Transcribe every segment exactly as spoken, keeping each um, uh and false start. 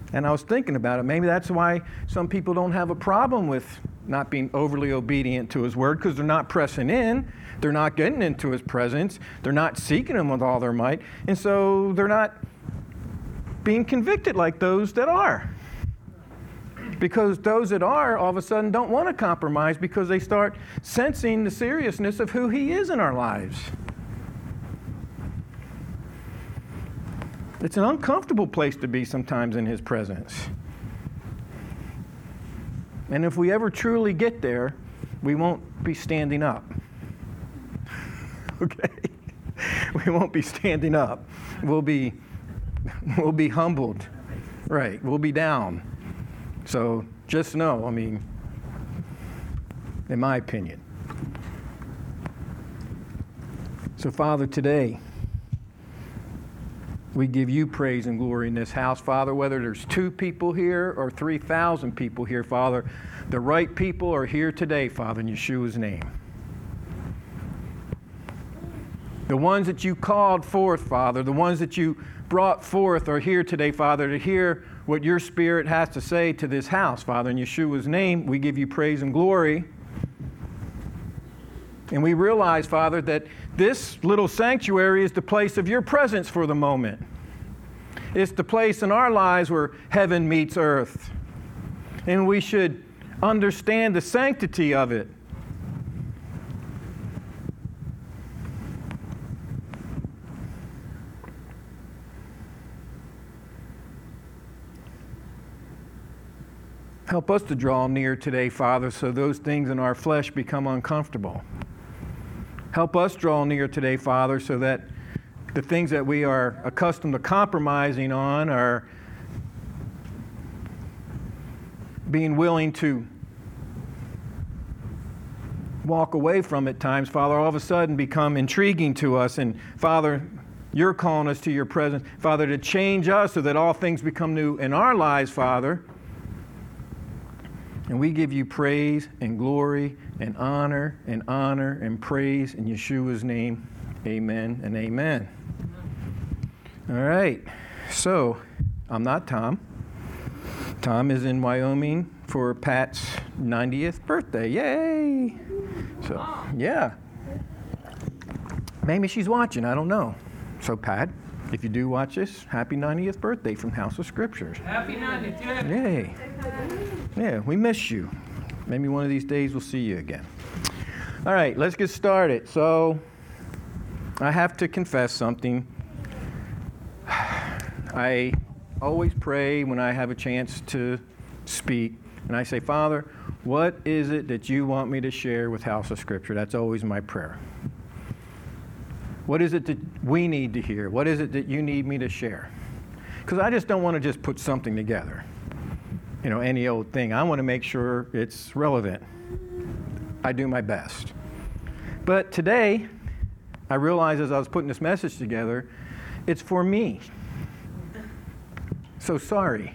And I was thinking about it. Maybe that's why some people don't have a problem with not being overly obedient to his word, because they're not pressing in. They're not getting into his presence. They're not seeking him with all their might. And so they're not being convicted like those that are. Because those that are, all of a sudden, don't want to compromise because they start sensing the seriousness of who he is in our lives. It's an uncomfortable place to be sometimes in his presence. And if we ever truly get there, we won't be standing up. Okay? We won't be standing up. We'll be, we'll be humbled. Right, we'll be down. So just know, I mean, in my opinion. So Father, today, we give you praise and glory in this house, Father, whether there's two people here or three thousand people here, Father. The right people are here today, Father, in Yeshua's name. The ones that you called forth, Father, the ones that you brought forth are here today, Father, to hear what your Spirit has to say to this house, Father. In Yeshua's name, we give you praise and glory. And we realize, Father, that this little sanctuary is the place of your presence for the moment. It's the place in our lives where heaven meets earth. And we should understand the sanctity of it. Help us to draw near today, Father, so those things in our flesh become uncomfortable. Help us draw near today, Father, so that the things that we are accustomed to compromising on are being willing to walk away from at times, Father, all of a sudden become intriguing to us. And Father, you're calling us to your presence, Father, to change us so that all things become new in our lives, Father. And we give you praise and glory and honor and honor and praise in Yeshua's name. Amen and amen. All right. So, I'm not Tom. Tom is in Wyoming for Pat's ninetieth birthday. Yay! So, yeah. Maybe she's watching. I don't know. So, Pat, if you do watch this, happy ninetieth birthday from House of Scriptures. Happy ninetieth. Yay. Yeah, we miss you. Maybe one of these days we'll see you again. All right, let's get started. So, I have to confess something. I always pray when I have a chance to speak, and I say, Father, what is it that you want me to share with House of Scripture? That's always my prayer. What is it that we need to hear? What is it that you need me to share? Because I just don't want to just put something together. You know, any old thing. I want to make sure it's relevant. I do my best. But today, I realized as I was putting this message together, it's for me. So sorry.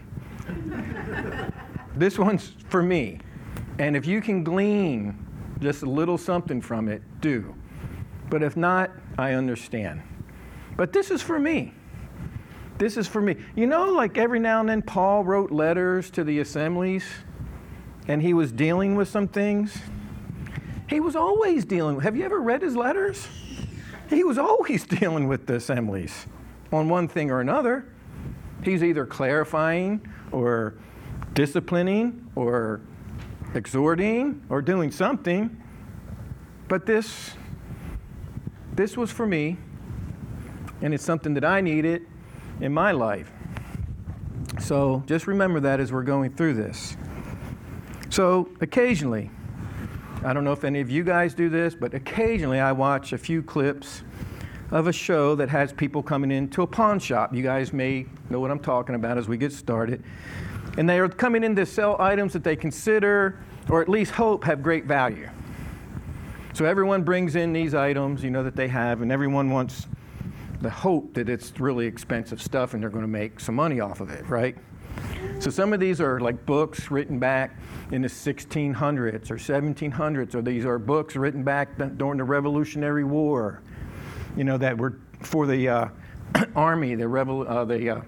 This one's for me. And if you can glean just a little something from it, do. But if not, I understand. But this is for me. This is for me. You know, like every now and then Paul wrote letters to the assemblies and he was dealing with some things. He was always dealing with, have you ever read his letters? He was always dealing with the assemblies on one thing or another. He's either clarifying or disciplining or exhorting or doing something. But this, this was for me, and it's something that I needed in my life. So just remember that as we're going through this. So occasionally, I don't know if any of you guys do this, but occasionally I watch a few clips of a show that has people coming into a pawn shop. You guys may know what I'm talking about as we get started. And they are coming in to sell items that they consider, or at least hope, have great value. So everyone brings in these items, you know, that they have, and everyone wants the hope that it's really expensive stuff and they're going to make some money off of it, right? So some of these are like books written back in the sixteen hundreds or seventeen hundreds, or these are books written back during the Revolutionary War, you know, that were for the uh, army, the, rebel, uh, the uh,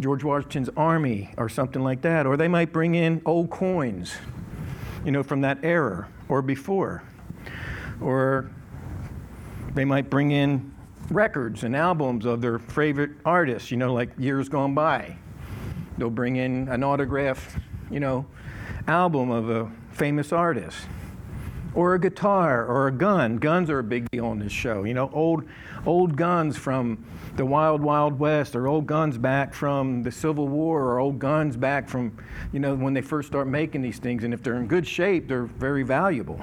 George Washington's army or something like that. Or they might bring in old coins, you know, from that era or before. Or they might bring in records and albums of their favorite artists, you know, like years gone by. They'll bring in an autographed, you know, album of a famous artist. Or a guitar or a gun. Guns are a big deal on this show. You know, old old guns from the Wild Wild West, or old guns back from the Civil War, or old guns back from, you know, when they first start making these things. And if they're in good shape, they're very valuable.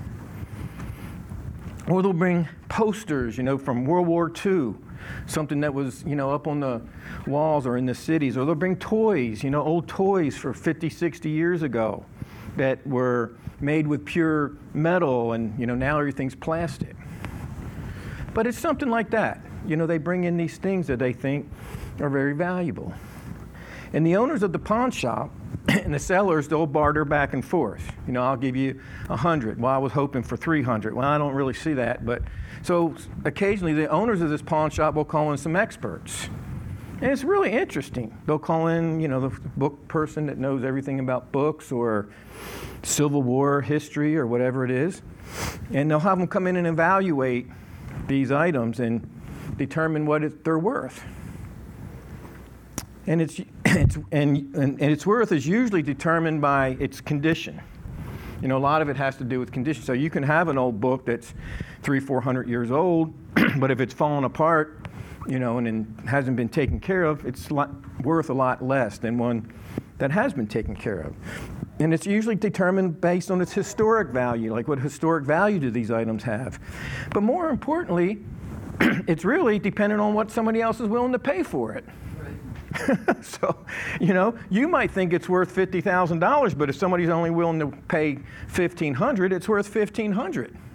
Or they'll bring posters, you know, from World War Two, something that was, you know, up on the walls or in the cities. Or they'll bring toys, you know, old toys for fifty, sixty years ago that were made with pure metal, and, you know, now everything's plastic. But it's something like that. You know, they bring in these things that they think are very valuable. And the owners of the pawn shop and the sellers, they'll barter back and forth. You know, I'll give you a hundred. Well, I was hoping for three hundred. Well, I don't really see that. But so occasionally the owners of this pawn shop will call in some experts. And it's really interesting. They'll call in, you know, the book person that knows everything about books or Civil War history or whatever it is. And they'll have them come in and evaluate these items and determine what it, they're worth. And its it's and, and and its worth is usually determined by its condition. You know, a lot of it has to do with condition. So you can have an old book that's three, four hundred years old, but if it's fallen apart, you know, and, and hasn't been taken care of, it's lot, worth a lot less than one that has been taken care of. And it's usually determined based on its historic value, like what historic value do these items have. But more importantly, it's really dependent on what somebody else is willing to pay for it. So, you know, you might think it's worth fifty thousand dollars, but if somebody's only willing to pay fifteen hundred dollars, it's worth fifteen hundred dollars.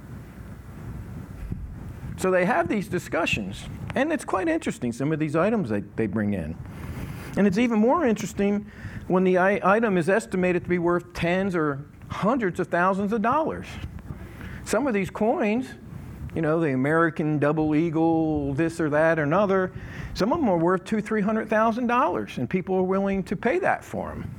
So they have these discussions, and it's quite interesting, some of these items they, they bring in. And it's even more interesting when the I- item is estimated to be worth tens or hundreds of thousands of dollars. Some of these coins, you know, the American double eagle, this or that or another, some of them are worth two, three hundred thousand dollars, and people are willing to pay that for them.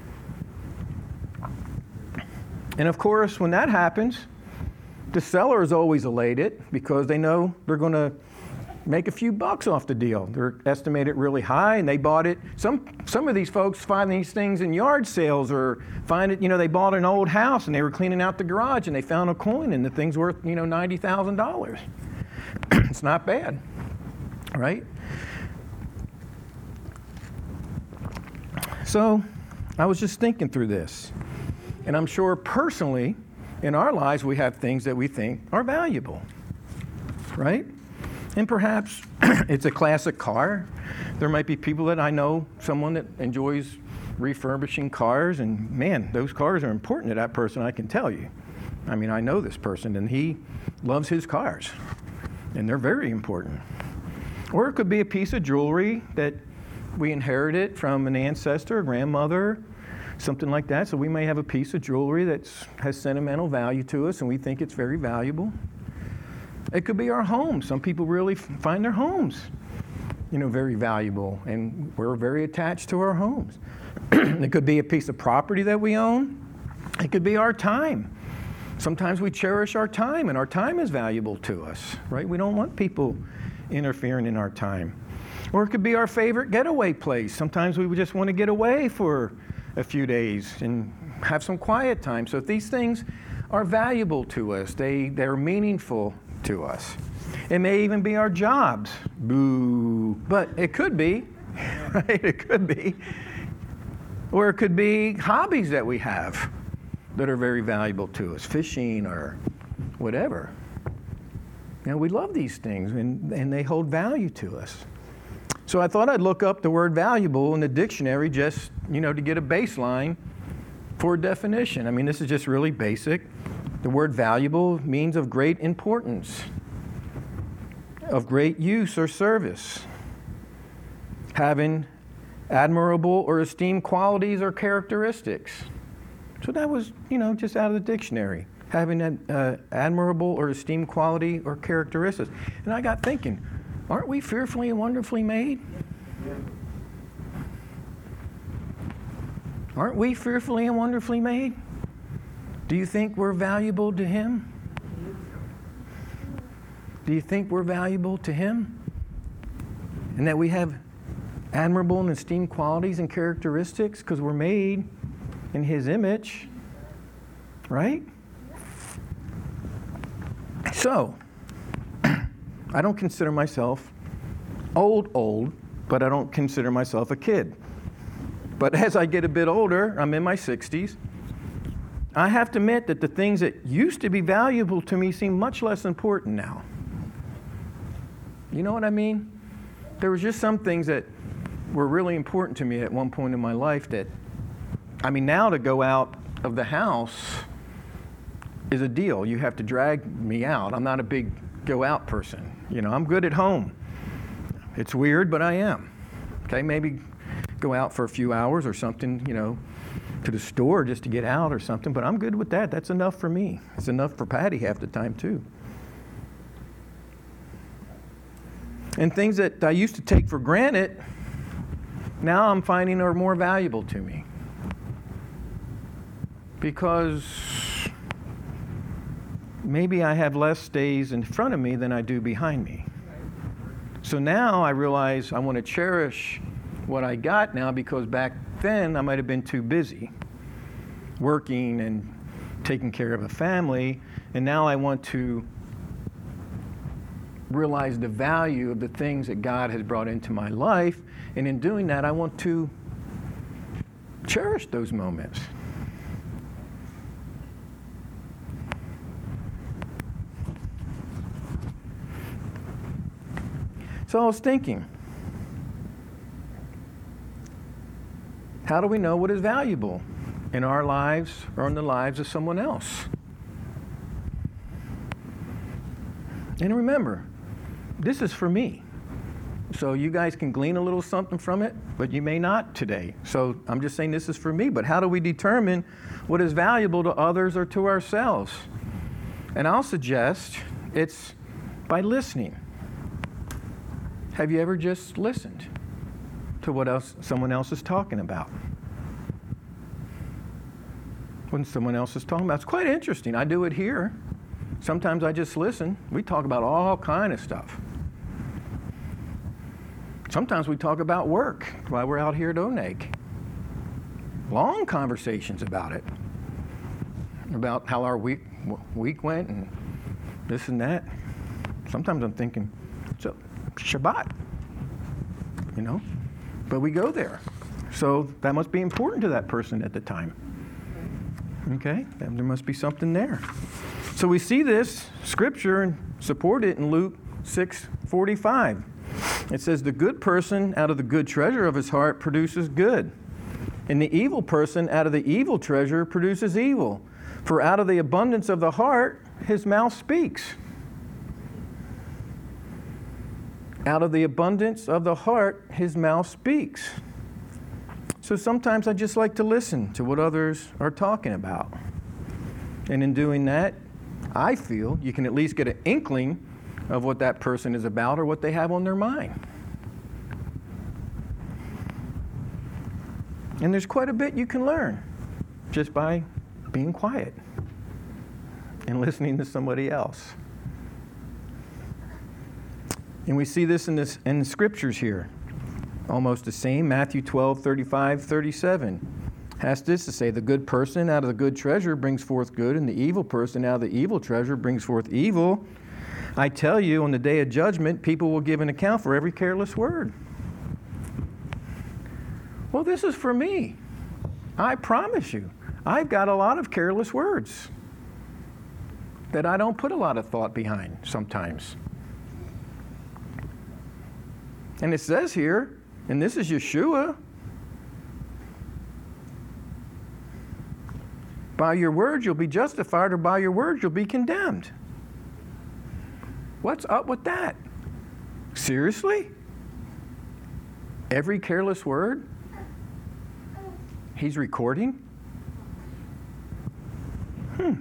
And of course, when that happens, the seller is always elated because they know they're going to make a few bucks off the deal. They're estimated really high, and they bought it. Some some of these folks find these things in yard sales, or find it, you know, they bought an old house and they were cleaning out the garage and they found a coin and the thing's worth, you know, ninety thousand dollars. It's not bad, right? So I was just thinking through this, and I'm sure personally in our lives we have things that we think are valuable, right? And perhaps it's a classic car. There might be people that I know, someone that enjoys refurbishing cars, and man, those cars are important to that person, I can tell you. I mean, I know this person, and he loves his cars, and they're very important. Or it could be a piece of jewelry that we inherited from an ancestor, a grandmother, something like that. So we may have a piece of jewelry that has sentimental value to us, and we think it's very valuable. It could be our homes. Some people really find their homes, you know, very valuable, and we're very attached to our homes. It could be a piece of property that we own. It could be our time. Sometimes we cherish our time, and our time is valuable to us, right? We don't want people interfering in our time. Or it could be our favorite getaway place. Sometimes we just want to get away for a few days and have some quiet time. So if these things are valuable to us, they, they're meaningful to us. It may even be our jobs. Boo. But it could be, right? It could be. Or it could be hobbies that we have that are very valuable to us, fishing or whatever. You know, we love these things, and, and they hold value to us. So I thought I'd look up the word valuable in the dictionary just, you know, to get a baseline for a definition. I mean, this is just really basic. The word valuable means of great importance, of great use or service, having admirable or esteemed qualities or characteristics. So that was, you know, just out of the dictionary, having an uh, admirable or esteemed quality or characteristics. And I got thinking, aren't we fearfully and wonderfully made? Aren't we fearfully and wonderfully made? Do you think we're valuable to Him? Do you think we're valuable to Him? And that we have admirable and esteemed qualities and characteristics because we're made in His image, right? So, I don't consider myself old, old, but I don't consider myself a kid. But as I get a bit older, I'm in my sixties, I have to admit that the things that used to be valuable to me seem much less important now. You know what I mean? There was just some things that were really important to me at one point in my life that, I mean, now to go out of the house is a deal. You have to drag me out. I'm not a big go out person. You know, I'm good at home. It's weird, but I am. Okay, maybe go out for a few hours or something, you know, to the store just to get out or something, but I'm good with that. That's enough for me. It's enough for Patty half the time, too. And things that I used to take for granted, now I'm finding are more valuable to me. Because maybe I have less days in front of me than I do behind me. So now I realize I want to cherish what I got now, because back then I might have been too busy working and taking care of a family, and now I want to realize the value of the things that God has brought into my life, and in doing that I want to cherish those moments. So I was thinking, how do we know what is valuable in our lives or in the lives of someone else? And remember, this is for me. So you guys can glean a little something from it, but you may not today. So I'm just saying this is for me. But how do we determine what is valuable to others or to ourselves? And I'll suggest it's by listening. Have you ever just listened to what else someone else is talking about? When someone else is talking about, it's quite interesting. I do it here. Sometimes I just listen. We talk about all kind of stuff. Sometimes we talk about work while we're out here at Oneg. Long conversations about it, about how our week week went and this and that. Sometimes I'm thinking, so Shabbat, you know, but we go there. So that must be important to that person at the time. Okay, there must be something there. So we see this scripture and support it in Luke six forty-five. It says, the good person out of the good treasure of his heart produces good, and the evil person out of the evil treasure produces evil. For out of the abundance of the heart, his mouth speaks. Out of the abundance of the heart, his mouth speaks. So sometimes I just like to listen to what others are talking about. And in doing that, I feel you can at least get an inkling of what that person is about or what they have on their mind. And there's quite a bit you can learn just by being quiet and listening to somebody else. And we see this in this in the scriptures here. Almost the same. Matthew twelve, thirty-five, thirty-seven has this to say, the good person out of the good treasure brings forth good, and the evil person out of the evil treasure brings forth evil. I tell you, on the day of judgment, people will give an account for every careless word. Well, this is for me. I promise you, I've got a lot of careless words that I don't put a lot of thought behind sometimes. And it says here, and this is Yeshua, by your words you'll be justified, or by your words you'll be condemned. What's up with that? Seriously? Every careless word he's recording? Hmm.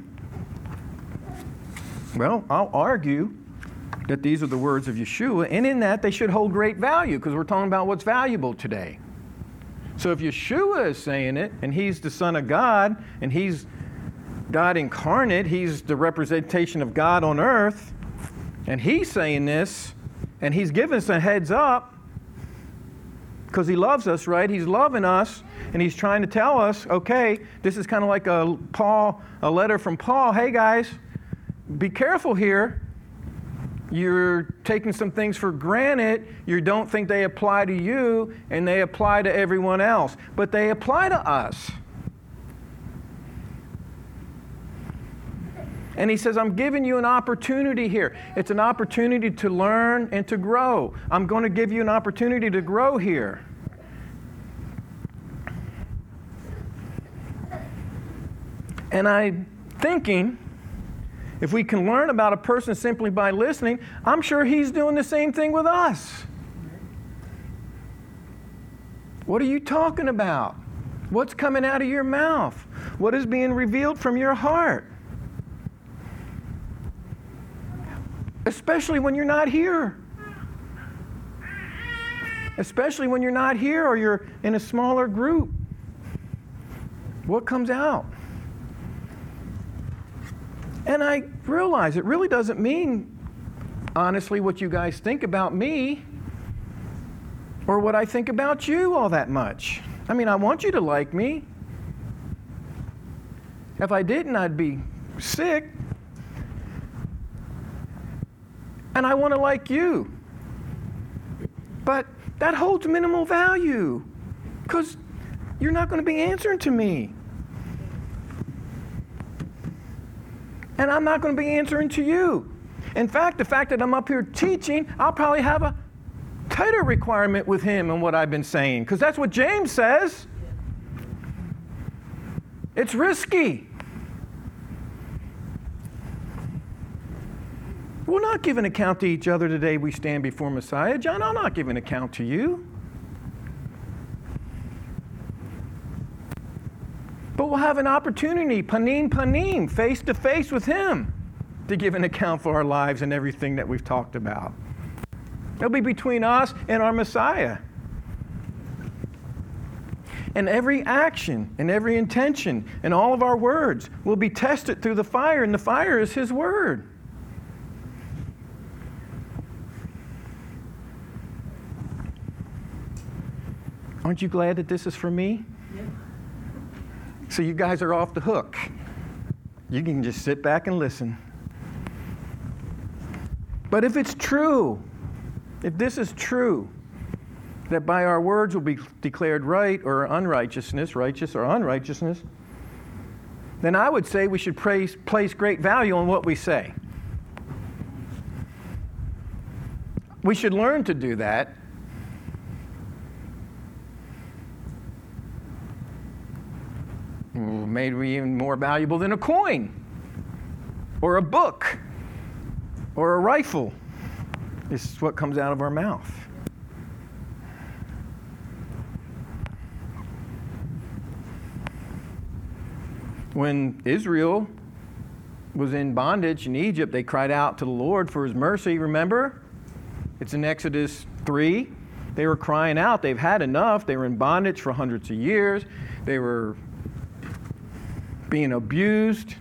Well, I'll argue that these are the words of Yeshua, and in that they should hold great value, because we're talking about what's valuable today. So if Yeshua is saying it, and he's the Son of God, and he's God incarnate, he's the representation of God on earth, and he's saying this, and he's giving us a heads up, because he loves us, right? He's loving us, and he's trying to tell us, okay, this is kind of like a Paul, a letter from Paul. Hey guys, be careful here. You're taking some things for granted. You don't think they apply to you, and they apply to everyone else. But they apply to us. And he says, I'm giving you an opportunity here. It's an opportunity to learn and to grow. I'm going to give you an opportunity to grow here. And I'm thinking, if we can learn about a person simply by listening, I'm sure he's doing the same thing with us. What are you talking about? What's coming out of your mouth? What is being revealed from your heart? Especially when you're not here. Especially when you're not here or you're in a smaller group. What comes out? And I realize it really doesn't mean, honestly, what you guys think about me or what I think about you all that much. I mean, I want you to like me. If I didn't, I'd be sick. And I want to like you. But that holds minimal value because you're not going to be answering to me. And I'm not going to be answering to you. In fact, the fact that I'm up here teaching, I'll probably have a tighter requirement with him and what I've been saying, because that's what James says. It's risky. We'll not give an account to each other today we stand before Messiah. John, I'll not give an account to you. But we'll have an opportunity, panim panim, face to face with him, to give an account for our lives and everything that we've talked about. It'll be between us and our Messiah. And every action and every intention and all of our words will be tested through the fire, and the fire is his word. Aren't you glad that this is for me? Yeah. So you guys are off the hook. You can just sit back and listen. But if it's true, if this is true, that by our words will be declared right or unrighteousness, righteous or unrighteousness, then I would say we should praise, place great value on what we say. We should learn to do that. Maybe even more valuable than a coin or a book or a rifle. This is what comes out of our mouth. When Israel was in bondage in Egypt, they cried out to the Lord for his mercy, remember? It's in Exodus three. They were crying out. They've had enough. They were in bondage for hundreds of years. They were being abused.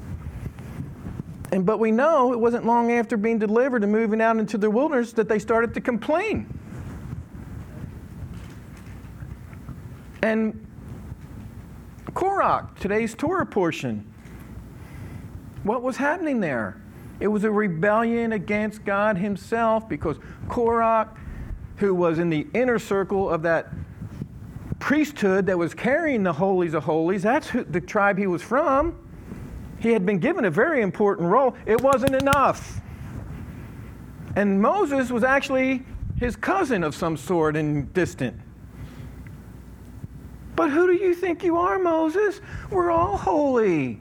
And but we know it wasn't long after being delivered and moving out into the wilderness that they started to complain. And Korach, today's Torah portion, what was happening there? It was a rebellion against God himself, because Korach, who was in the inner circle of that priesthood that was carrying the holies of holies, that's who, the tribe he was from. He had been given a very important role. It wasn't enough. And Moses was actually his cousin of some sort and distant. But who do you think you are, Moses? We're all holy.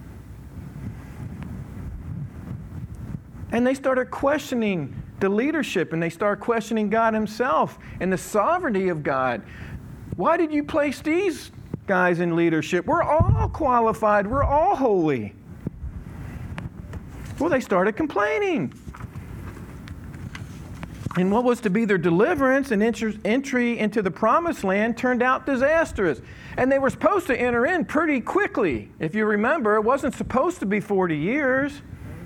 And they started questioning the leadership, and they started questioning God himself and the sovereignty of God. Why did you place these guys in leadership? We're all qualified. We're all holy. Well, they started complaining. And what was to be their deliverance and entry into the promised land turned out disastrous. And they were supposed to enter in pretty quickly. If you remember, it wasn't supposed to be forty years.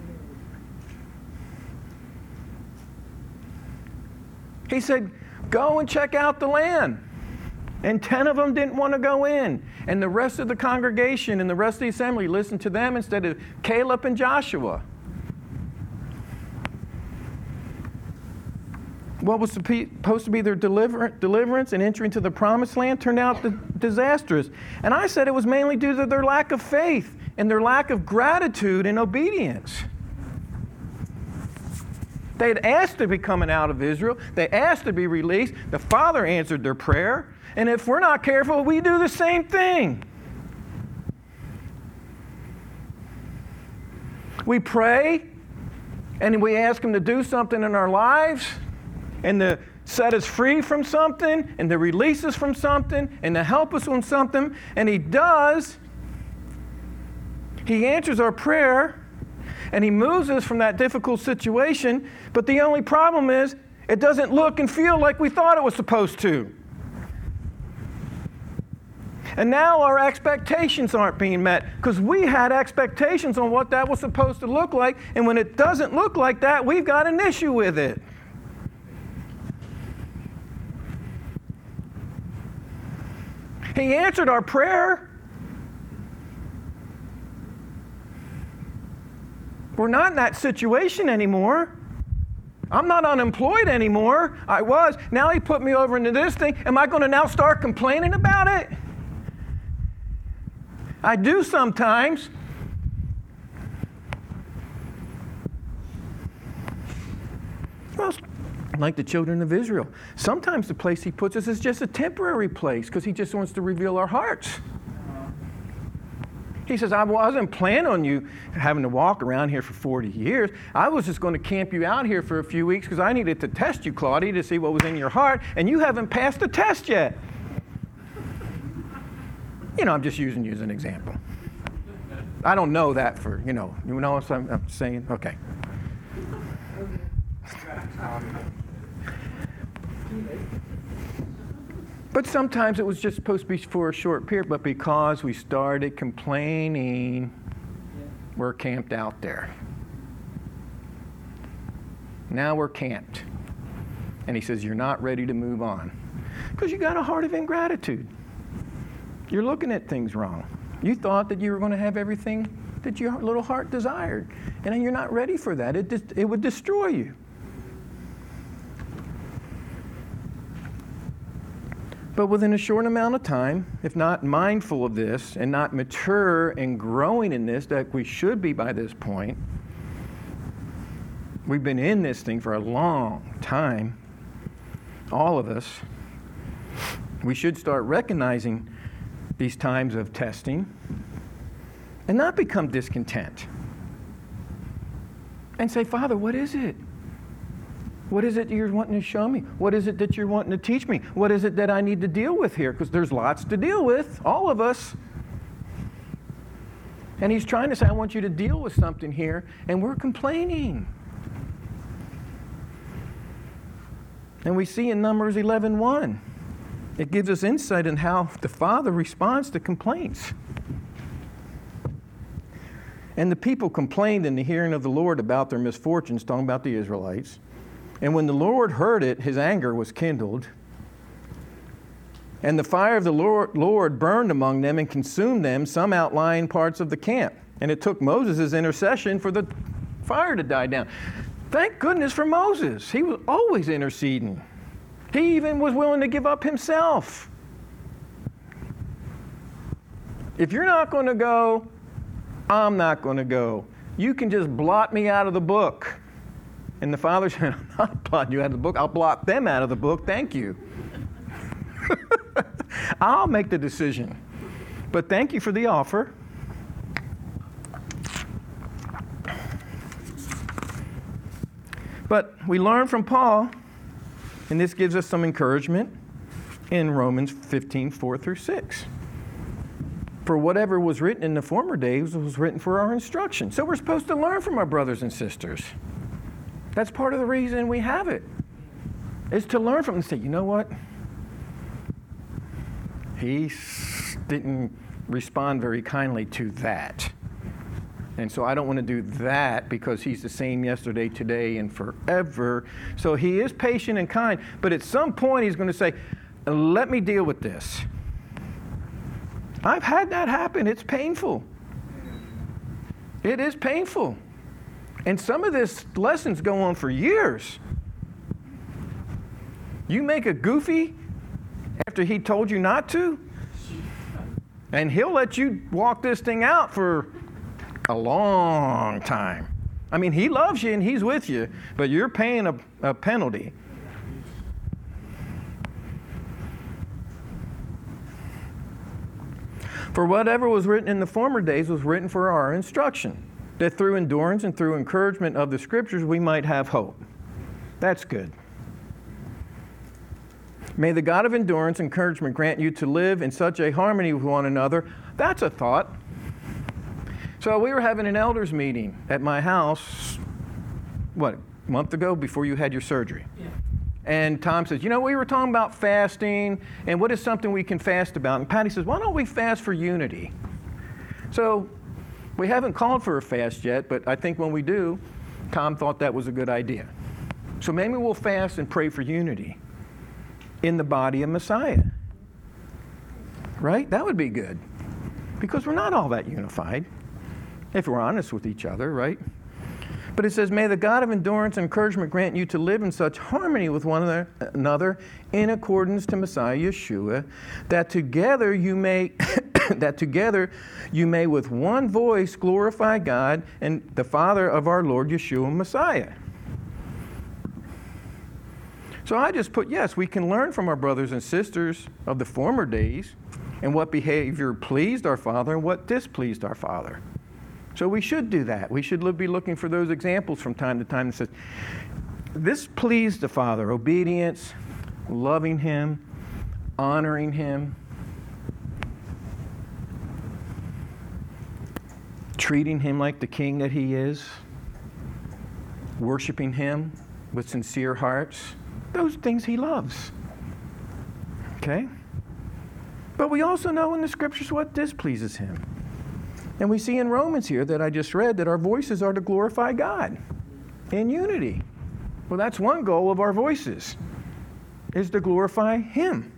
He said, go and check out the land. And ten of them didn't want to go in. And the rest of the congregation and the rest of the assembly listened to them instead of Caleb and Joshua. What was supposed to be their deliver- deliverance and entry into the promised land turned out disastrous. And I said it was mainly due to their lack of faith and their lack of gratitude and obedience. They had asked to be coming out of Israel. They asked to be released. The Father answered their prayer. And if we're not careful, we do the same thing. We pray, and we ask Him to do something in our lives, and to set us free from something, and to release us from something, and to help us on something. And He does. He answers our prayer, and He moves us from that difficult situation. But the only problem is, it doesn't look and feel like we thought it was supposed to. And now our expectations aren't being met because we had expectations on what that was supposed to look like. And when it doesn't look like that, we've got an issue with it. He answered our prayer. We're not in that situation anymore. I'm not unemployed anymore. I was. Now He put me over into this thing. Am I going to now start complaining about it? I do sometimes. Well, like the children of Israel. Sometimes the place He puts us is just a temporary place because He just wants to reveal our hearts. He says, I wasn't planning on you having to walk around here for forty years. I was just going to camp you out here for a few weeks because I needed to test you, Claudia, to see what was in your heart, and you haven't passed the test yet. You know, I'm just using you as an example. I don't know that for, you know, you know what I'm, I'm saying? Okay. But sometimes it was just supposed to be for a short period, but because we started complaining, we're camped out there. Now we're camped. And He says, you're not ready to move on. Because you got a heart of ingratitude. You're looking at things wrong. You thought that you were going to have everything that your little heart desired. And then you're not ready for that. It, just, it would destroy you. But within a short amount of time, if not mindful of this and not mature and growing in this, that we should be by this point, we've been in this thing for a long time, all of us, we should start recognizing these times of testing and not become discontent. And say, Father, what is it? What is it you're wanting to show me? What is it that you're wanting to teach me? What is it that I need to deal with here? Because there's lots to deal with, all of us. And He's trying to say, I want you to deal with something here, and we're complaining. And we see in Numbers eleven one, it gives us insight in how the Father responds to complaints. And the people complained in the hearing of the Lord about their misfortunes, talking about the Israelites. And when the Lord heard it, His anger was kindled. And the fire of the Lord, Lord burned among them and consumed them, some outlying parts of the camp. And it took Moses' intercession for the fire to die down. Thank goodness for Moses. He was always interceding. He even was willing to give up himself. If you're not going to go, I'm not going to go. You can just blot me out of the book. And the Father said, I'm not blotting you out of the book. I'll blot them out of the book. Thank you. I'll make the decision. But thank you for the offer. But we learn from Paul, and this gives us some encouragement in Romans fifteen, four through six. For whatever was written in the former days was written for our instruction. So we're supposed to learn from our brothers and sisters. That's part of the reason we have it. is to learn from him and say, you know what? He didn't respond very kindly to that. And so I don't want to do that because he's the same yesterday, today, and forever. So he is patient and kind, but at some point he's going to say, let me deal with this. I've had that happen. It's painful. It is painful. And some of this lessons go on for years. You make a goofy after he told you not to, and he'll let you walk this thing out for a long time. I mean, he loves you and he's with you, but you're paying a, a penalty. For whatever was written in the former days was written for our instruction, that through endurance and through encouragement of the Scriptures we might have hope. That's good. May the God of endurance and encouragement grant you to live in such a harmony with one another. That's a thought. So we were having an elders meeting at my house, what, a month ago before you had your surgery. Yeah. And Tom says, you know, we were talking about fasting, and what is something we can fast about? And Patty says, why don't we fast for unity? So we haven't called for a fast yet, but I think when we do, Tom thought that was a good idea. So maybe we'll fast and pray for unity in the body of Messiah. Right? That would be good. Because we're not all that unified, if we're honest with each other, right? But it says, may the God of endurance and encouragement grant you to live in such harmony with one another in accordance to Messiah Yeshua, that together you may that together you may with one voice glorify God and the Father of our Lord Yeshua Messiah. So I just put, yes, we can learn from our brothers and sisters of the former days and what behavior pleased our Father and what displeased our Father. So we should do that. We should be looking for those examples from time to time that says, this pleased the Father, obedience, loving Him, honoring Him, treating Him like the King that He is, worshiping Him with sincere hearts. Those things He loves. Okay? But we also know in the Scriptures what displeases Him. And we see in Romans here that I just read that our voices are to glorify God in unity. Well, that's one goal of our voices, is to glorify Him.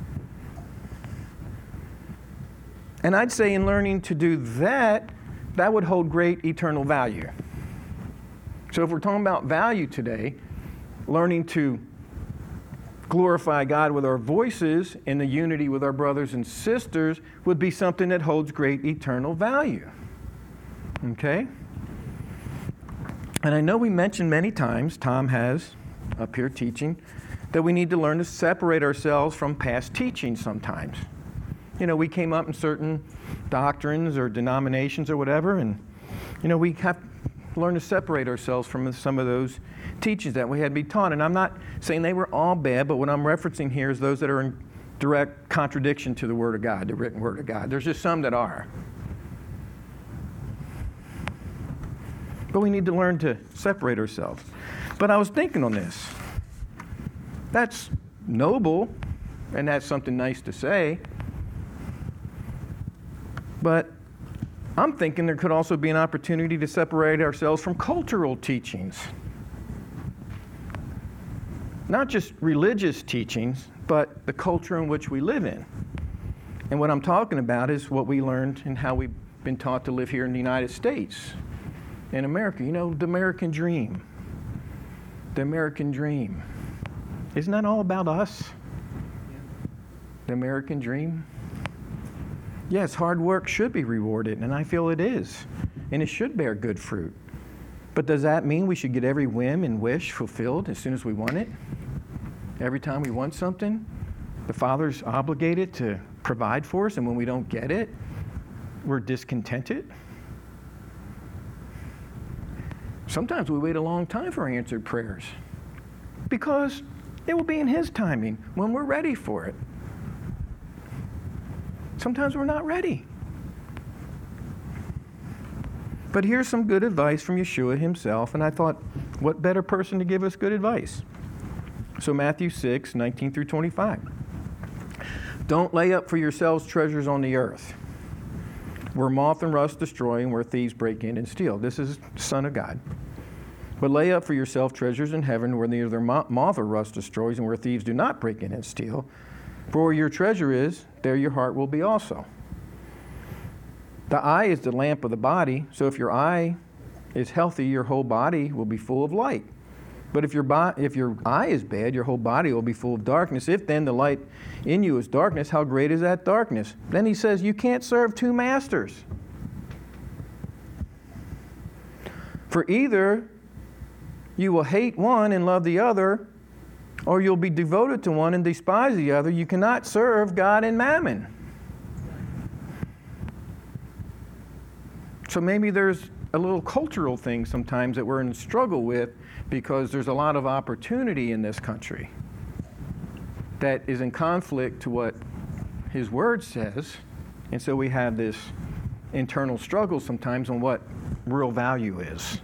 And I'd say in learning to do that, that would hold great eternal value. So if we're talking about value today, learning to glorify God with our voices in the unity with our brothers and sisters would be something that holds great eternal value. Okay? And I know we mentioned many times, Tom has up here teaching, that we need to learn to separate ourselves from past teaching sometimes. You know, we came up in certain doctrines or denominations or whatever, and, you know, we have to learn to separate ourselves from some of those teachings that we had to be taught. And I'm not saying they were all bad, but what I'm referencing here is those that are in direct contradiction to the Word of God, the written Word of God. There's just some that are. But we need to learn to separate ourselves. But I was thinking on this. That's noble, and that's something nice to say. But I'm thinking there could also be an opportunity to separate ourselves from cultural teachings. Not just religious teachings, but the culture in which we live in. And what I'm talking about is what we learned and how we've been taught to live here in the United States, in America. You know, the American dream. The American dream. Isn't that all about us? The American dream? Yes, hard work should be rewarded, and I feel it is. And it should bear good fruit. But does that mean we should get every whim and wish fulfilled as soon as we want it? Every time we want something, the Father's obligated to provide for us, and when we don't get it, we're discontented? Sometimes we wait a long time for answered prayers because it will be in His timing when we're ready for it. Sometimes we're not ready. But here's some good advice from Yeshua Himself, and I thought, what better person to give us good advice? So Matthew six, nineteen through twenty-five. Don't lay up for yourselves treasures on the earth, where moth and rust destroy and where thieves break in and steal. This is the Son of God. But lay up for yourself treasures in heaven, where neither moth or rust destroys and where thieves do not break in and steal. For where your treasure is, there your heart will be also. The eye is the lamp of the body, so if your eye is healthy, your whole body will be full of light. But if your, bo- if your eye is bad, your whole body will be full of darkness. If then the light in you is darkness, how great is that darkness? Then he says, you can't serve two masters. For either you will hate one and love the other, or you'll be devoted to one and despise the other. You cannot serve God and mammon. So maybe there's a little cultural thing sometimes that we're in struggle with, because there's a lot of opportunity in this country that is in conflict to what his word says. And so we have this internal struggle sometimes on what real value is.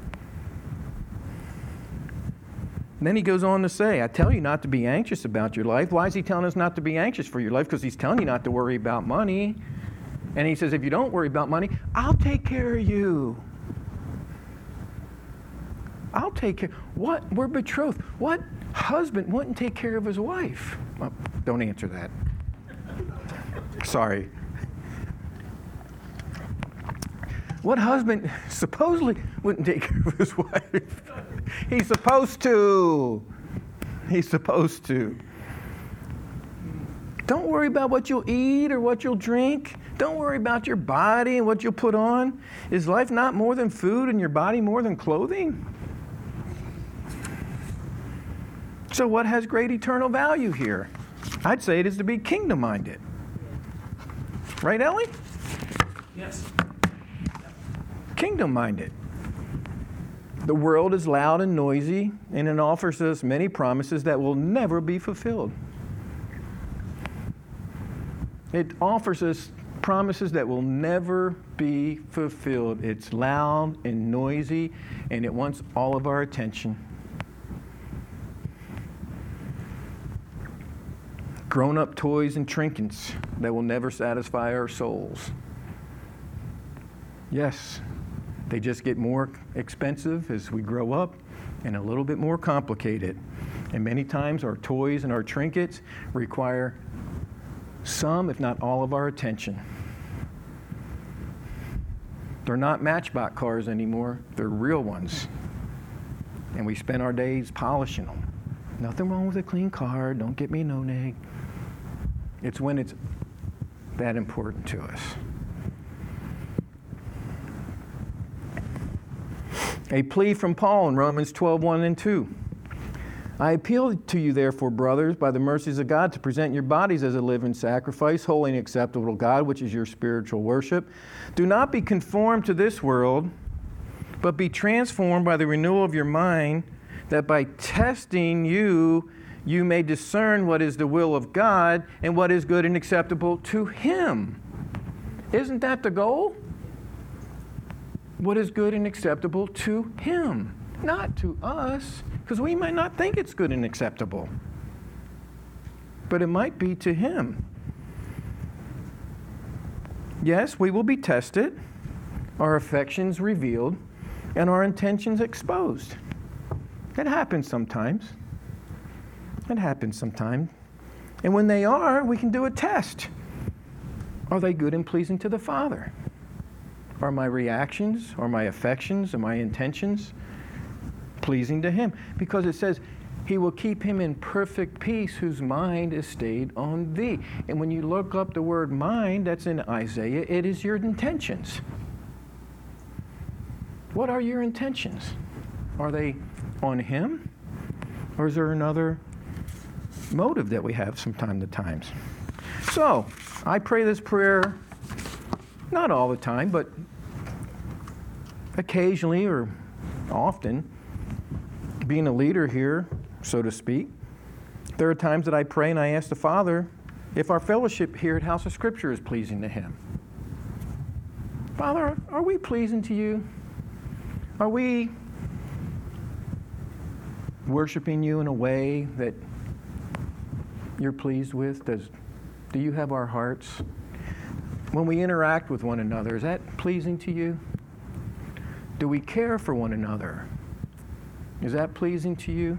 And then he goes on to say, I tell you not to be anxious about your life. Why is he telling us not to be anxious for your life? Because he's telling you not to worry about money. And he says, if you don't worry about money, I'll take care of you. I'll take care. What? We're betrothed. What husband wouldn't take care of his wife? Well, don't answer that. Sorry. What husband supposedly wouldn't take care of his wife? He's supposed to. He's supposed to. Don't worry about what you'll eat or what you'll drink. Don't worry about your body and what you'll put on. Is life not more than food and your body more than clothing? So what has great eternal value here? I'd say it is to be kingdom-minded. Right, Ellie? Yes. Kingdom-minded. The world is loud and noisy, and it offers us many promises that will never be fulfilled. It offers us promises that will never be fulfilled. It's loud and noisy, and it wants all of our attention. Grown-up toys and trinkets that will never satisfy our souls. Yes, they just get more expensive as we grow up and a little bit more complicated. And many times our toys and our trinkets require some, if not all, of our attention. They're not Matchbox cars anymore. They're real ones. And we spend our days polishing them. Nothing wrong with a clean car. Don't get me no neg. It's when it's that important to us. A plea from Paul in Romans twelve, one and two. I appeal to you, therefore, brothers, by the mercies of God, to present your bodies as a living sacrifice, holy and acceptable to God, which is your spiritual worship. Do not be conformed to this world, but be transformed by the renewal of your mind, that by testing you, you may discern what is the will of God and what is good and acceptable to Him. Isn't that the goal? What is good and acceptable to Him, not to us, because we might not think it's good and acceptable. But it might be to Him. Yes, we will be tested, our affections revealed, and our intentions exposed. It happens sometimes. It happens sometimes. And when they are, we can do a test. Are they good and pleasing to the Father? Are my reactions, or my affections, or my intentions pleasing to Him? Because it says, He will keep him in perfect peace whose mind is stayed on Thee. And when you look up the word mind, that's in Isaiah, it is your intentions. What are your intentions? Are they on Him? Or is there another motive that we have from time to time? So, I pray this prayer, not all the time, but occasionally or often, being a leader here, so to speak, there are times that I pray and I ask the Father if our fellowship here at House of Scripture is pleasing to Him. Father, are we pleasing to You? Are we worshiping you in a way that you're pleased with? Does, do you have our hearts? When we interact with one another, is that pleasing to you? Do we care for one another? Is that pleasing to you?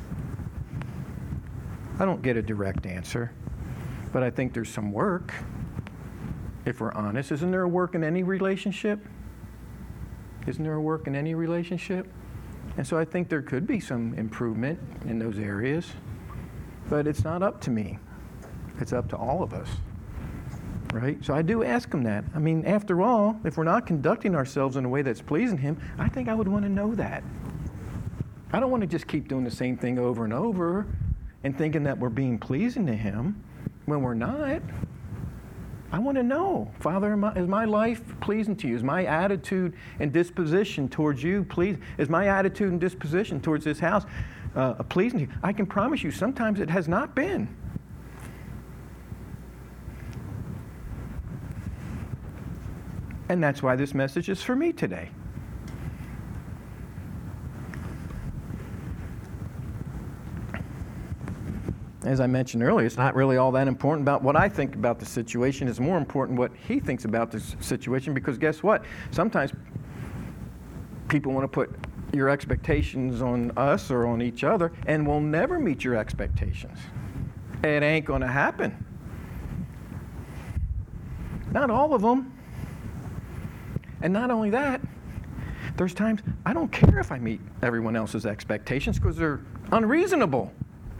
I don't get a direct answer, but I think there's some work, if we're honest. Isn't there a work in any relationship? Isn't there a work in any relationship? And so I think there could be some improvement in those areas, but it's not up to me. It's up to all of us, right? So I do ask him that. I mean, after all, if we're not conducting ourselves in a way that's pleasing him, I think I would want to know that. I don't want to just keep doing the same thing over and over and thinking that we're being pleasing to him when we're not. I want to know, Father, am I, is my life pleasing to you? Is my attitude and disposition towards you pleasing? Is my attitude and disposition towards this house uh, pleasing to you? I can promise you, sometimes it has not been. And that's why this message is for me today. As I mentioned earlier, it's not really all that important about what I think about the situation. It's more important what he thinks about this situation, because guess what? Sometimes people want to put your expectations on us or on each other, and we'll never meet your expectations. It ain't going to happen. Not all of them. And not only that, there's times I don't care if I meet everyone else's expectations because they're unreasonable.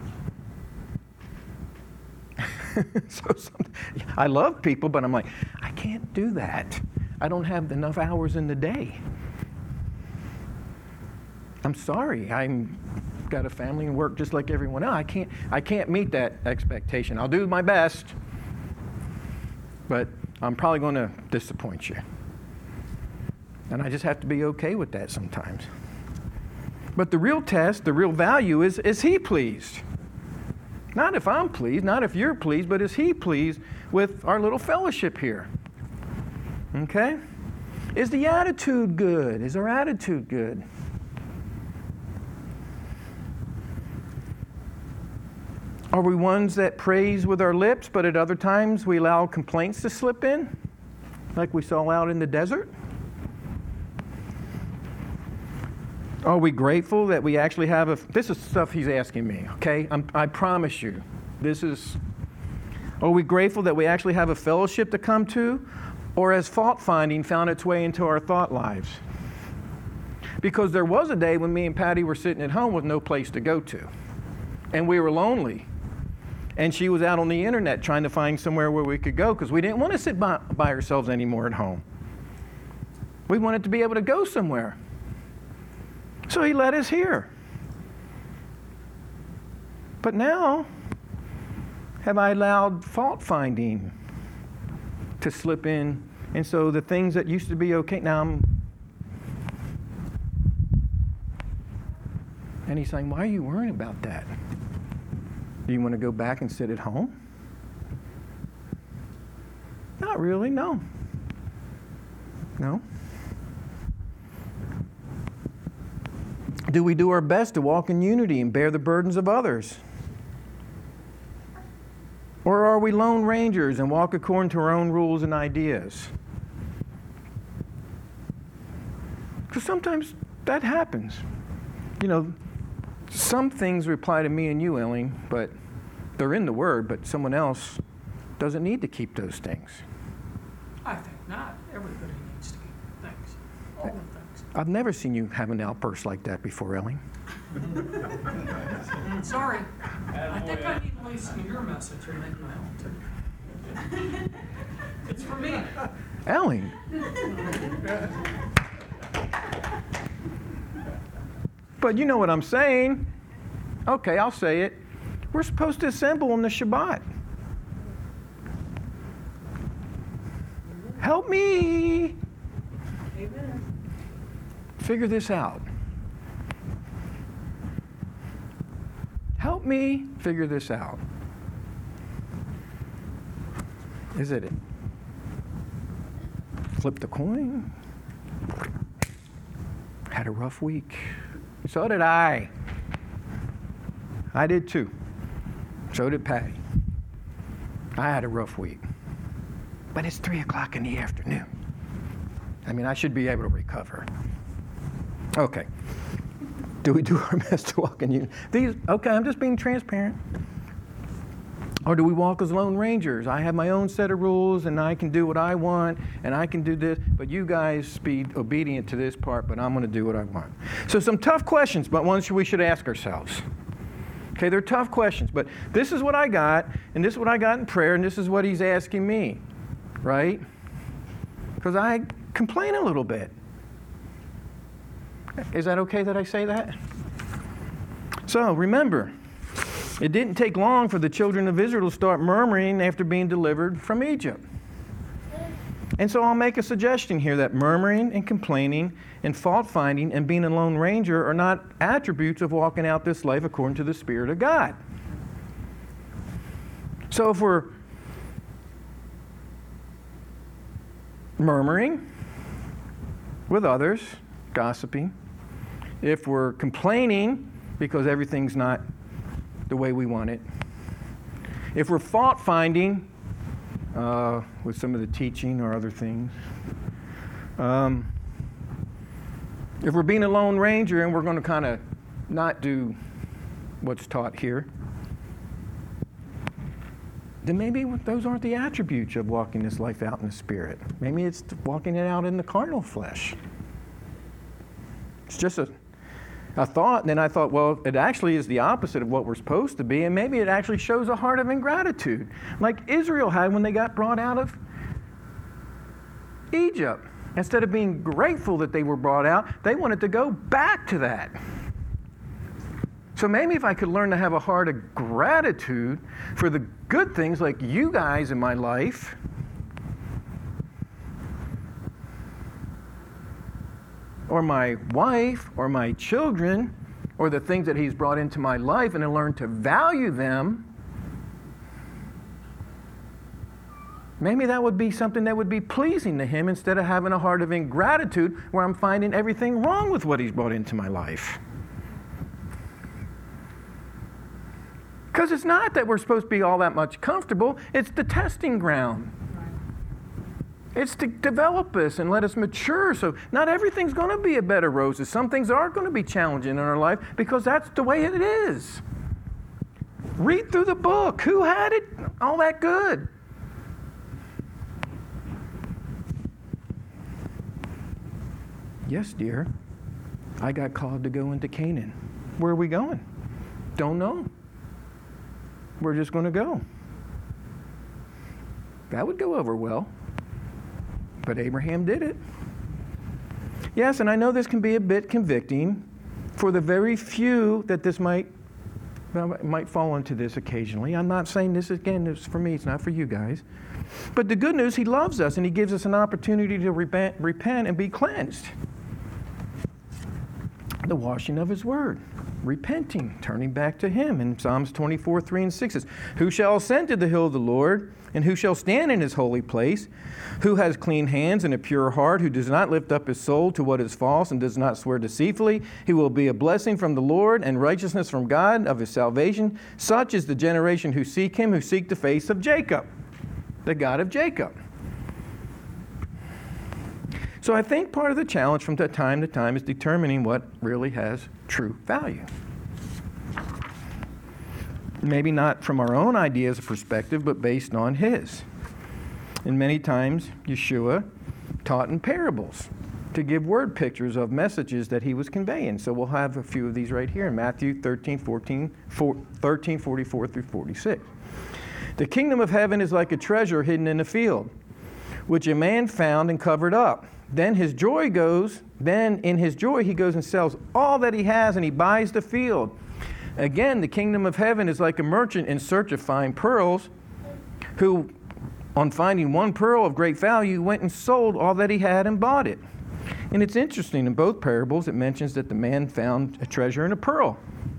so some, I love people, but I'm like, I can't do that. I don't have enough hours in the day. I'm sorry. I'm got a family and work just like everyone else. I can't. I can't meet that expectation. I'll do my best, but I'm probably going to disappoint you. And I just have to be okay with that sometimes. But the real test, the real value is, is he pleased? Not if I'm pleased, not if you're pleased, but is he pleased with our little fellowship here? Okay? Is the attitude good? Is our attitude good? Are we ones that praise with our lips, but at other times we allow complaints to slip in, like we saw out in the desert? Are we grateful that we actually have a... This is stuff he's asking me, okay? I'm, I promise you. This is... Are we grateful that we actually have a fellowship to come to? Or has fault-finding found its way into our thought lives? Because there was a day when me and Patty were sitting at home with no place to go to. And we were lonely. And she was out on the internet trying to find somewhere where we could go because we didn't want to sit by, by ourselves anymore at home. We wanted to be able to go somewhere. So he let us here. But now, have I allowed fault-finding to slip in? And so the things that used to be okay, now I'm... And he's saying, why are you worrying about that? Do you want to go back and sit at home? Not really, no. No. Do we do our best to walk in unity and bear the burdens of others? Or are we lone rangers and walk according to our own rules and ideas? Because sometimes that happens. You know, some things apply to me and you, Ellie, but they're in the Word, but someone else doesn't need to keep those things. I think not. Everybody needs to keep things. All the things. I've never seen you have an outburst like that before, Ellie. Sorry. I think I need to listen to your message and make my own too. It's for me. Ellie. But you know what I'm saying. Okay, I'll say it. We're supposed to assemble on the Shabbat. Help me. Amen. Figure this out. Help me figure this out. Is it flip the coin? Had a rough week. So did I. I did too. So did Patty. I had a rough week. But it's three o'clock in the afternoon. I mean, I should be able to recover. Okay. Do we do our best to walk in unity? These, okay, I'm just being transparent. Or do we walk as lone rangers? I have my own set of rules, and I can do what I want, and I can do this, but you guys be obedient to this part, but I'm going to do what I want. So some tough questions, but ones we should ask ourselves. Okay, they're tough questions, but this is what I got, and this is what I got in prayer, and this is what he's asking me, right? Because I complain a little bit. Is that okay that I say that? So remember, it didn't take long for the children of Israel to start murmuring after being delivered from Egypt. And so I'll make a suggestion here that murmuring and complaining and fault-finding and being a lone ranger are not attributes of walking out this life according to the Spirit of God. So if we're murmuring with others, gossiping, if we're complaining because everything's not the way we want it, if we're fault-finding uh, with some of the teaching or other things, um, if we're being a lone ranger and we're going to kind of not do what's taught here, then maybe those aren't the attributes of walking this life out in the Spirit. Maybe it's walking it out in the carnal flesh. It's just a, a thought, and then I thought, well, it actually is the opposite of what we're supposed to be, and maybe it actually shows a heart of ingratitude, like Israel had when they got brought out of Egypt. Instead of being grateful that they were brought out, they wanted to go back to that. So maybe if I could learn to have a heart of gratitude for the good things like you guys in my life, or my wife, or my children, or the things that he's brought into my life, and to learn to value them, maybe that would be something that would be pleasing to him instead of having a heart of ingratitude where I'm finding everything wrong with what he's brought into my life. Because it's not that we're supposed to be all that much comfortable. It's the testing ground. It's to develop us and let us mature. So not everything's going to be a bed of roses. Some things are going to be challenging in our life because that's the way it is. Read through the book. Who had it all that good? Yes, dear. I got called to go into Canaan. Where are we going? Don't know. We're just going to go. That would go over well. But Abraham did it. Yes, and I know this can be a bit convicting for the very few that this might might fall into this occasionally. I'm not saying this, again, is for me. It's not for you guys. But the good news, he loves us, and he gives us an opportunity to repent, repent and be cleansed. The washing of his word. Repenting, turning back to him. In Psalms twenty-four, three and six says, "Who shall ascend to the hill of the Lord? And who shall stand in his holy place? Who has clean hands and a pure heart, who does not lift up his soul to what is false and does not swear deceitfully? He will be a blessing from the Lord and righteousness from God of his salvation. Such is the generation who seek him, who seek the face of Jacob," the God of Jacob. So I think part of the challenge from time to time is determining what really has true value. Maybe not from our own ideas of perspective, but based on his. And many times, Yeshua taught in parables to give word pictures of messages that he was conveying. So we'll have a few of these right here in Matthew thirteen, fourteen, thirteen, forty-four through forty-six. "The kingdom of heaven is like a treasure hidden in a field, which a man found and covered up. Then his joy goes, then in his joy he goes and sells all that he has and he buys the field. Again, the kingdom of heaven is like a merchant in search of fine pearls, who, on finding one pearl of great value, went and sold all that he had and bought it." And it's interesting, in both parables it mentions that the man found a treasure and a pearl.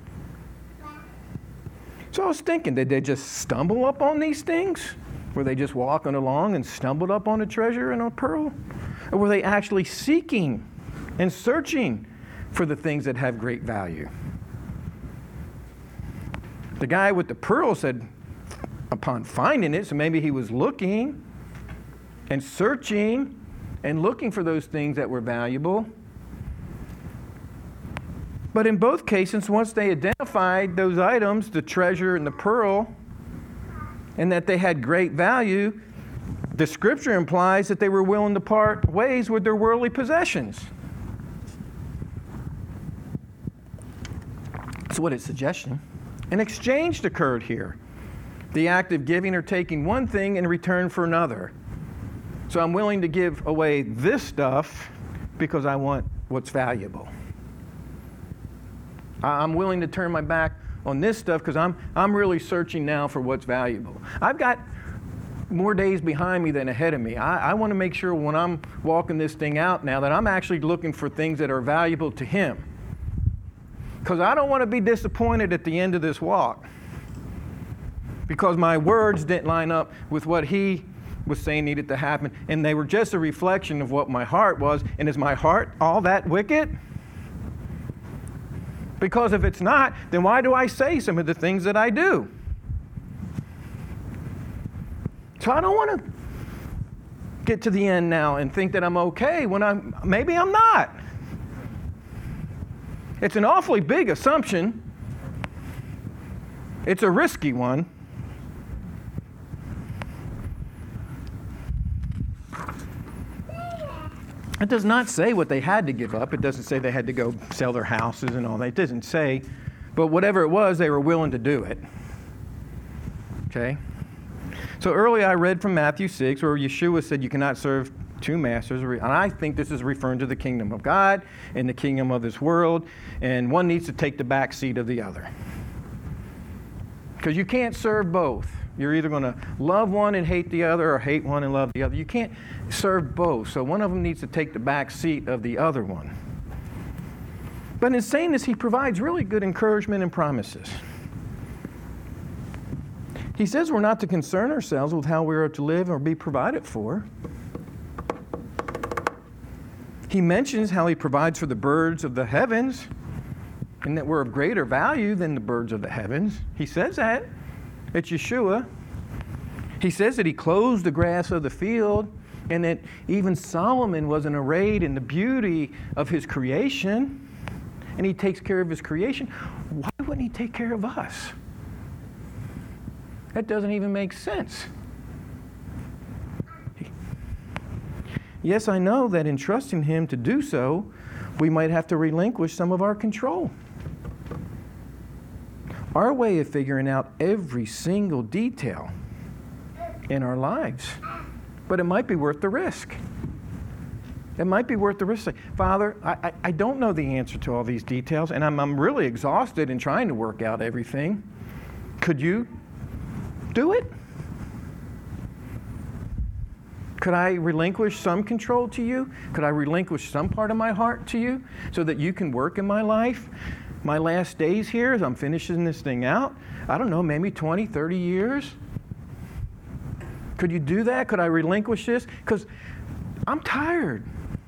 So I was thinking, did they just stumble up on these things? Were they just walking along and stumbled up on a treasure and a pearl? Or were they actually seeking and searching for the things that have great value? The guy with the pearl said, upon finding it, so maybe he was looking and searching and looking for those things that were valuable. But in both cases, once they identified those items, the treasure and the pearl, and that they had great value, the scripture implies that they were willing to part ways with their worldly possessions. That's what it's suggesting. An exchange occurred here. The act of giving or taking one thing in return for another. So I'm willing to give away this stuff because I want what's valuable. I'm willing to turn my back on this stuff because I'm, I'm really searching now for what's valuable. I've got more days behind me than ahead of me. I, I want to make sure when I'm walking this thing out now that I'm actually looking for things that are valuable to Him. Because I don't want to be disappointed at the end of this walk because my words didn't line up with what He was saying needed to happen, and they were just a reflection of what my heart was. And is my heart all that wicked? Because if it's not, then why do I say some of the things that I do? So I don't want to get to the end now and think that I'm okay when I'm, maybe I'm not. It's an awfully big assumption. It's a risky one. It does not say what they had to give up. It doesn't say they had to go sell their houses and all that. It doesn't say. But whatever it was, they were willing to do it. Okay? So earlier I read from Matthew six where Yeshua said you cannot serve two masters. And I think this is referring to the kingdom of God and the kingdom of this world. And one needs to take the back seat of the other. Because you can't serve both. You're either going to love one and hate the other or hate one and love the other. You can't serve both. So one of them needs to take the back seat of the other one. But in saying this, he provides really good encouragement and promises. He says we're not to concern ourselves with how we are to live or be provided for. He mentions how he provides for the birds of the heavens and that we're of greater value than the birds of the heavens. He says that. It's Yeshua. He says that he clothes the grass of the field and that even Solomon wasn't arrayed in the beauty of his creation, and he takes care of his creation. Why wouldn't he take care of us? That doesn't even make sense. Yes, I know that in trusting him to do so, we might have to relinquish some of our control. Our way of figuring out every single detail in our lives. But it might be worth the risk. It might be worth the risk. Father, I, I, I don't know the answer to all these details, and I'm, I'm really exhausted in trying to work out everything. Could you do it? Could I relinquish some control to you? Could I relinquish some part of my heart to you so that you can work in my life? My last days here as I'm finishing this thing out, I don't know, maybe twenty, thirty years? Could you do that? Could I relinquish this? Because I'm tired.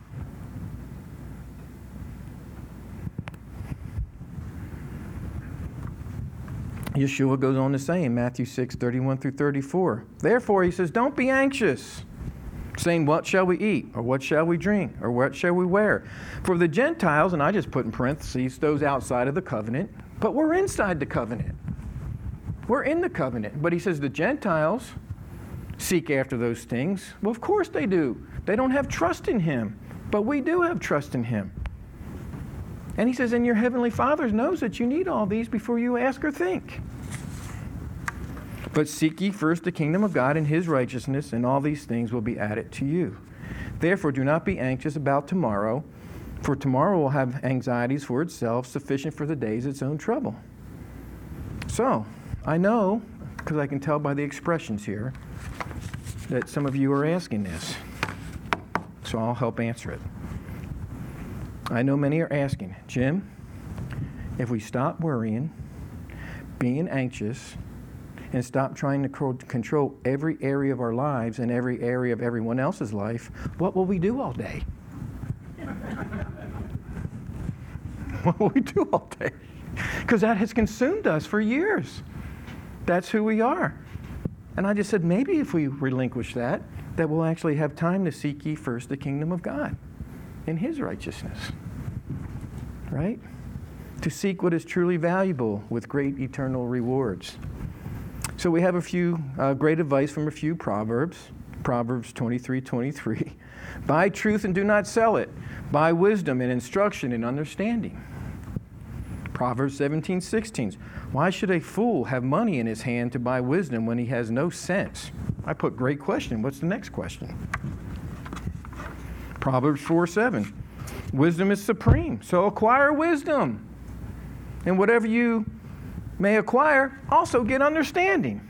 Yeshua goes on to say in Matthew six, thirty-one through thirty-four, therefore, he says, don't be anxious, saying, what shall we eat? Or what shall we drink? Or what shall we wear? For the Gentiles, and I just put in parentheses, those outside of the covenant, but we're inside the covenant. We're in the covenant. But he says the Gentiles seek after those things. Well, of course they do. They don't have trust in him, but we do have trust in him. And he says, and your heavenly Father knows that you need all these before you ask or think. But seek ye first the kingdom of God and his righteousness, and all these things will be added to you. Therefore, do not be anxious about tomorrow, for tomorrow will have anxieties for itself, sufficient for the day's its own trouble. So, I know, because I can tell by the expressions here, that some of you are asking this. So I'll help answer it. I know many are asking, Jim, if we stop worrying, being anxious, and stop trying to control every area of our lives and every area of everyone else's life, what will we do all day? What will we do all day? Because that has consumed us for years. That's who we are. And I just said, maybe if we relinquish that, that we'll actually have time to seek ye first the kingdom of God and his righteousness. Right? To seek what is truly valuable with great eternal rewards. So we have a few uh, great advice from a few Proverbs. Proverbs twenty-three twenty-three. Buy truth and do not sell it. Buy wisdom and instruction and understanding. Proverbs seventeen sixteen. Why should a fool have money in his hand to buy wisdom when he has no sense? I put great question. What's the next question? Proverbs four seven. Wisdom is supreme, so acquire wisdom. And whatever you may acquire, also get understanding.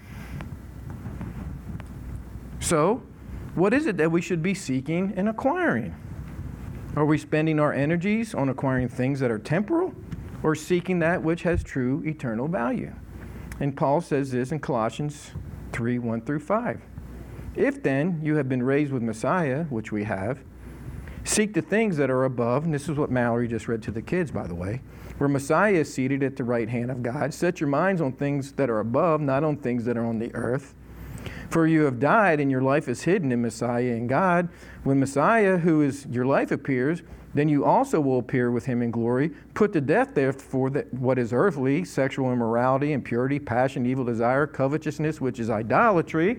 So, what is it that we should be seeking and acquiring? Are we spending our energies on acquiring things that are temporal, or seeking that which has true eternal value? And Paul says this in Colossians three one through five. If then you have been raised with Messiah, which we have, seek the things that are above, and this is what Mallory just read to the kids, by the way, where Messiah is seated at the right hand of God. Set your minds on things that are above, not on things that are on the earth. For you have died, and your life is hidden in Messiah in God. When Messiah, who is your life, appears, then you also will appear with him in glory. Put to death, therefore, that what is earthly, sexual immorality, impurity, passion, evil desire, covetousness, which is idolatry.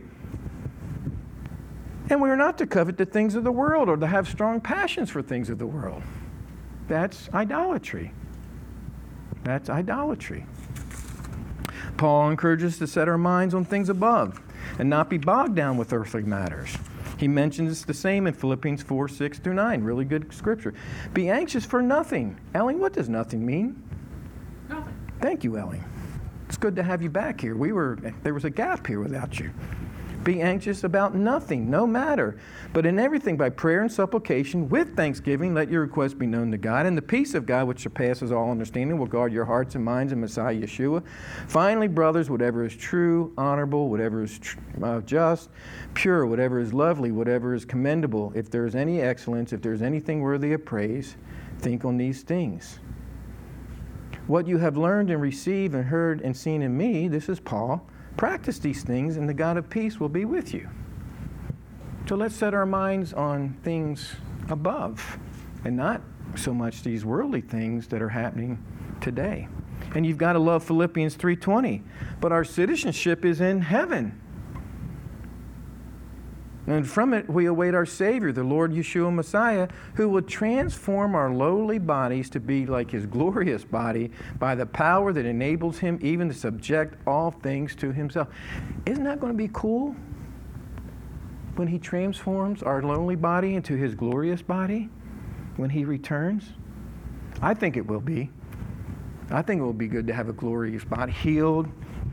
And we are not to covet the things of the world or to have strong passions for things of the world. That's idolatry. That's idolatry. Paul encourages us to set our minds on things above and not be bogged down with earthly matters. He mentions the same in Philippians four, six through nine. Really good scripture. Be anxious for nothing. Ellie, what does nothing mean? Nothing. Thank you, Ellie. It's good to have you back here. We were there was a gap here without you. Be anxious about nothing, no matter, but in everything by prayer and supplication with thanksgiving, let your requests be known to God, and the peace of God, which surpasses all understanding, will guard your hearts and minds in Messiah Yeshua. Finally, brothers, whatever is true, honorable, whatever is tr- uh, just, pure, whatever is lovely, whatever is commendable, if there is any excellence, if there is anything worthy of praise, think on these things. What you have learned and received and heard and seen in me, this is Paul, practice these things, and the God of peace will be with you. So let's set our minds on things above and not so much these worldly things that are happening today. And you've got to love Philippians three twenty. But our citizenship is in heaven. And from it we await our Savior, the Lord Yeshua Messiah, who will transform our lowly bodies to be like his glorious body by the power that enables him even to subject all things to himself. Isn't that going to be cool? When he transforms our lowly body into his glorious body when he returns? I think it will be. I think it will be good to have a glorious body, healed,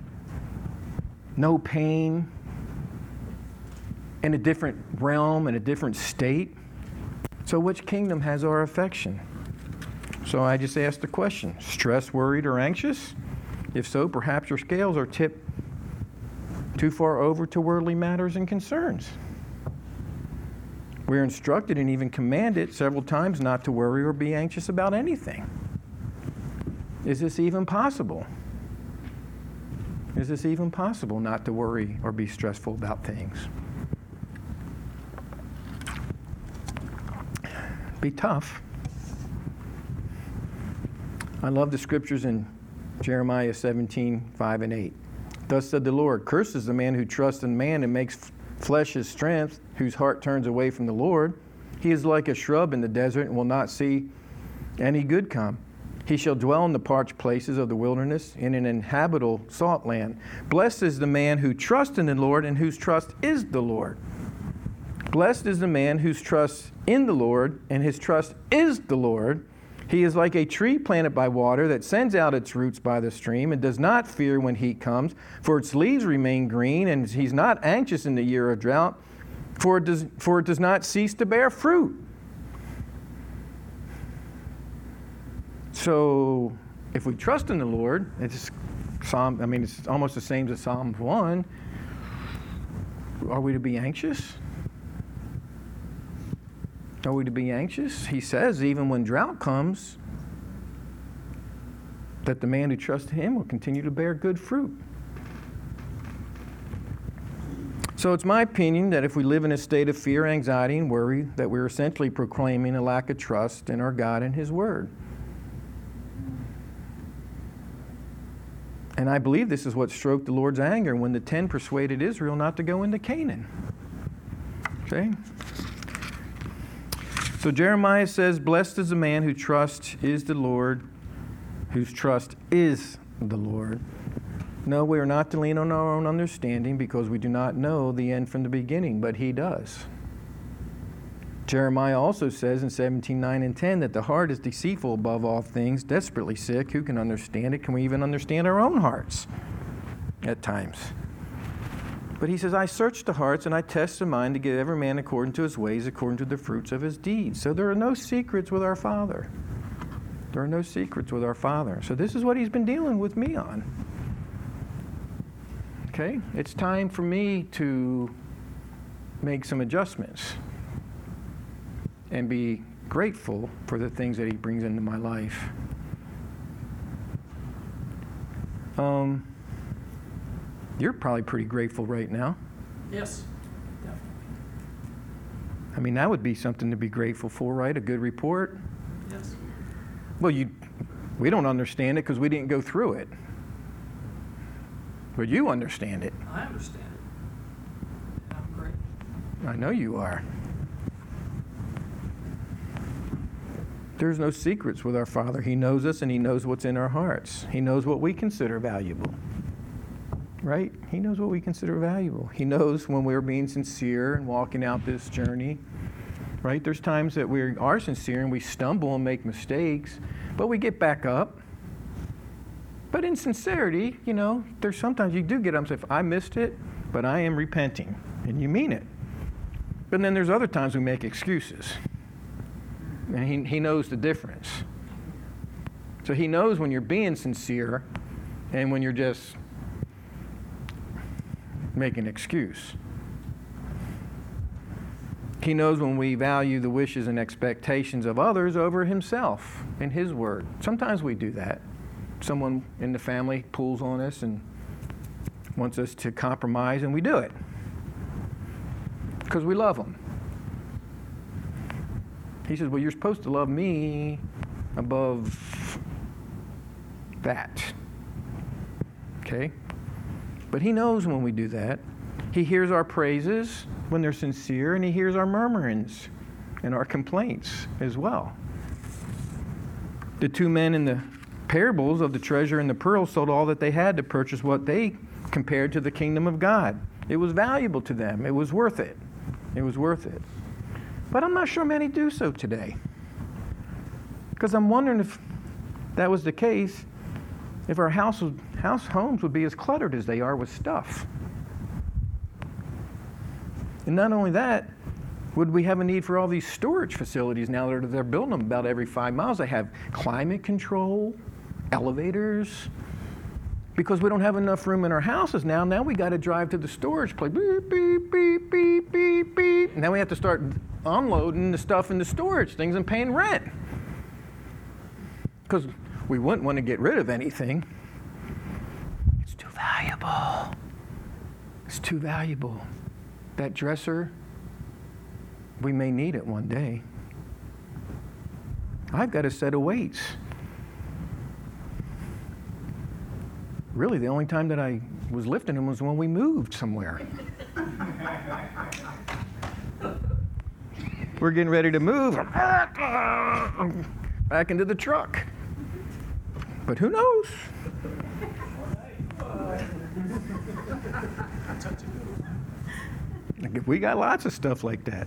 no pain, in a different realm, in a different state. So which kingdom has our affection? So I just asked the question, stressed, worried, or anxious? If so, perhaps your scales are tipped too far over to worldly matters and concerns. We're instructed and even commanded several times not to worry or be anxious about anything. Is this even possible? Is this even possible not to worry or be stressful about things? Be tough. I love the scriptures in Jeremiah seventeen, five and eight. Thus said the Lord, cursed is the man who trusts in man and makes flesh his strength, whose heart turns away from the Lord. He is like a shrub in the desert and will not see any good come. He shall dwell in the parched places of the wilderness, in an inhabitable salt land. Blessed is the man who trusts in the Lord and whose trust is the Lord. Blessed is the man whose trust in the Lord and his trust is the Lord. He is like a tree planted by water that sends out its roots by the stream and does not fear when heat comes, for its leaves remain green, and he's not anxious in the year of drought, for it does, for it does not cease to bear fruit. So if we trust in the Lord, it's Psalm, I mean, it's almost the same as Psalm one. Are we to be anxious? Are we to be anxious? He says, even when drought comes, that the man who trusts him will continue to bear good fruit. So it's my opinion that if we live in a state of fear, anxiety, and worry, that we're essentially proclaiming a lack of trust in our God and His Word. And I believe this is what stroked the Lord's anger when the ten persuaded Israel not to go into Canaan. Okay? So Jeremiah says, blessed is the man whose trust is the Lord, whose trust is the Lord. No, we are not to lean on our own understanding because we do not know the end from the beginning, but He does. Jeremiah also says in seventeen, nine and ten that the heart is deceitful above all things, desperately sick. Who can understand it? Can we even understand our own hearts at times? But he says, I search the hearts and I test the mind to give every man according to his ways, according to the fruits of his deeds. So there are no secrets with our Father. There are no secrets with our Father. So this is what He's been dealing with me on. Okay? It's time for me to make some adjustments and be grateful for the things that He brings into my life. Um, you're probably pretty grateful right now. Yes, definitely. I mean, that would be something to be grateful for, right? A good report. Yes. Well, you, we don't understand it because we didn't go through it. But you understand it. I understand it. And I'm grateful. I know you are. There's no secrets with our Father. He knows us and He knows what's in our hearts. He knows what we consider valuable. Right? He knows what we consider valuable. He knows when we're being sincere and walking out this journey. Right? There's times that we are sincere and we stumble and make mistakes, but we get back up. But in sincerity, you know, there's sometimes you do get up and say, I missed it, but I am repenting. And you mean it. But then there's other times we make excuses. And he, he knows the difference. So He knows when you're being sincere and when you're just making an excuse. He knows when we value the wishes and expectations of others over Himself and His Word. Sometimes we do that. Someone in the family pulls on us and wants us to compromise, and we do it because we love them. He says, well, you're supposed to love me above that. Okay? But He knows when we do that. He hears our praises when they're sincere, and He hears our murmurings and our complaints as well. The two men in the parables of the treasure and the pearl sold all that they had to purchase what they compared to the kingdom of God. It was valuable to them. It was worth it. It was worth it. But I'm not sure many do so today. Because I'm wondering if that was the case, if our house, house homes would be as cluttered as they are with stuff. And not only that, would we have a need for all these storage facilities now that they're building them about every five miles? They have climate control, elevators. Because we don't have enough room in our houses now, now we got to drive to the storage place. Beep, beep, beep, beep, beep, beep. Now we have to start unloading the stuff in the storage things and paying rent. Because we wouldn't want to get rid of anything. It's too valuable. It's too valuable. That dresser, we may need it one day. I've got a set of weights. Really, the only time that I was lifting them was when we moved somewhere. We're getting ready to move. Back into the truck. But who knows? We got lots of stuff like that.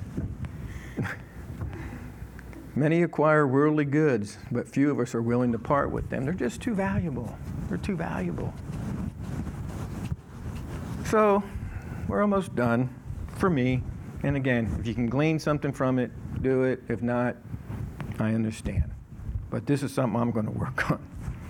Many acquire worldly goods, but few of us are willing to part with them. They're just too valuable. They're too valuable. So, we're almost done for me. And again, if you can glean something from it, do it. If not, I understand. But this is something I'm going to work on.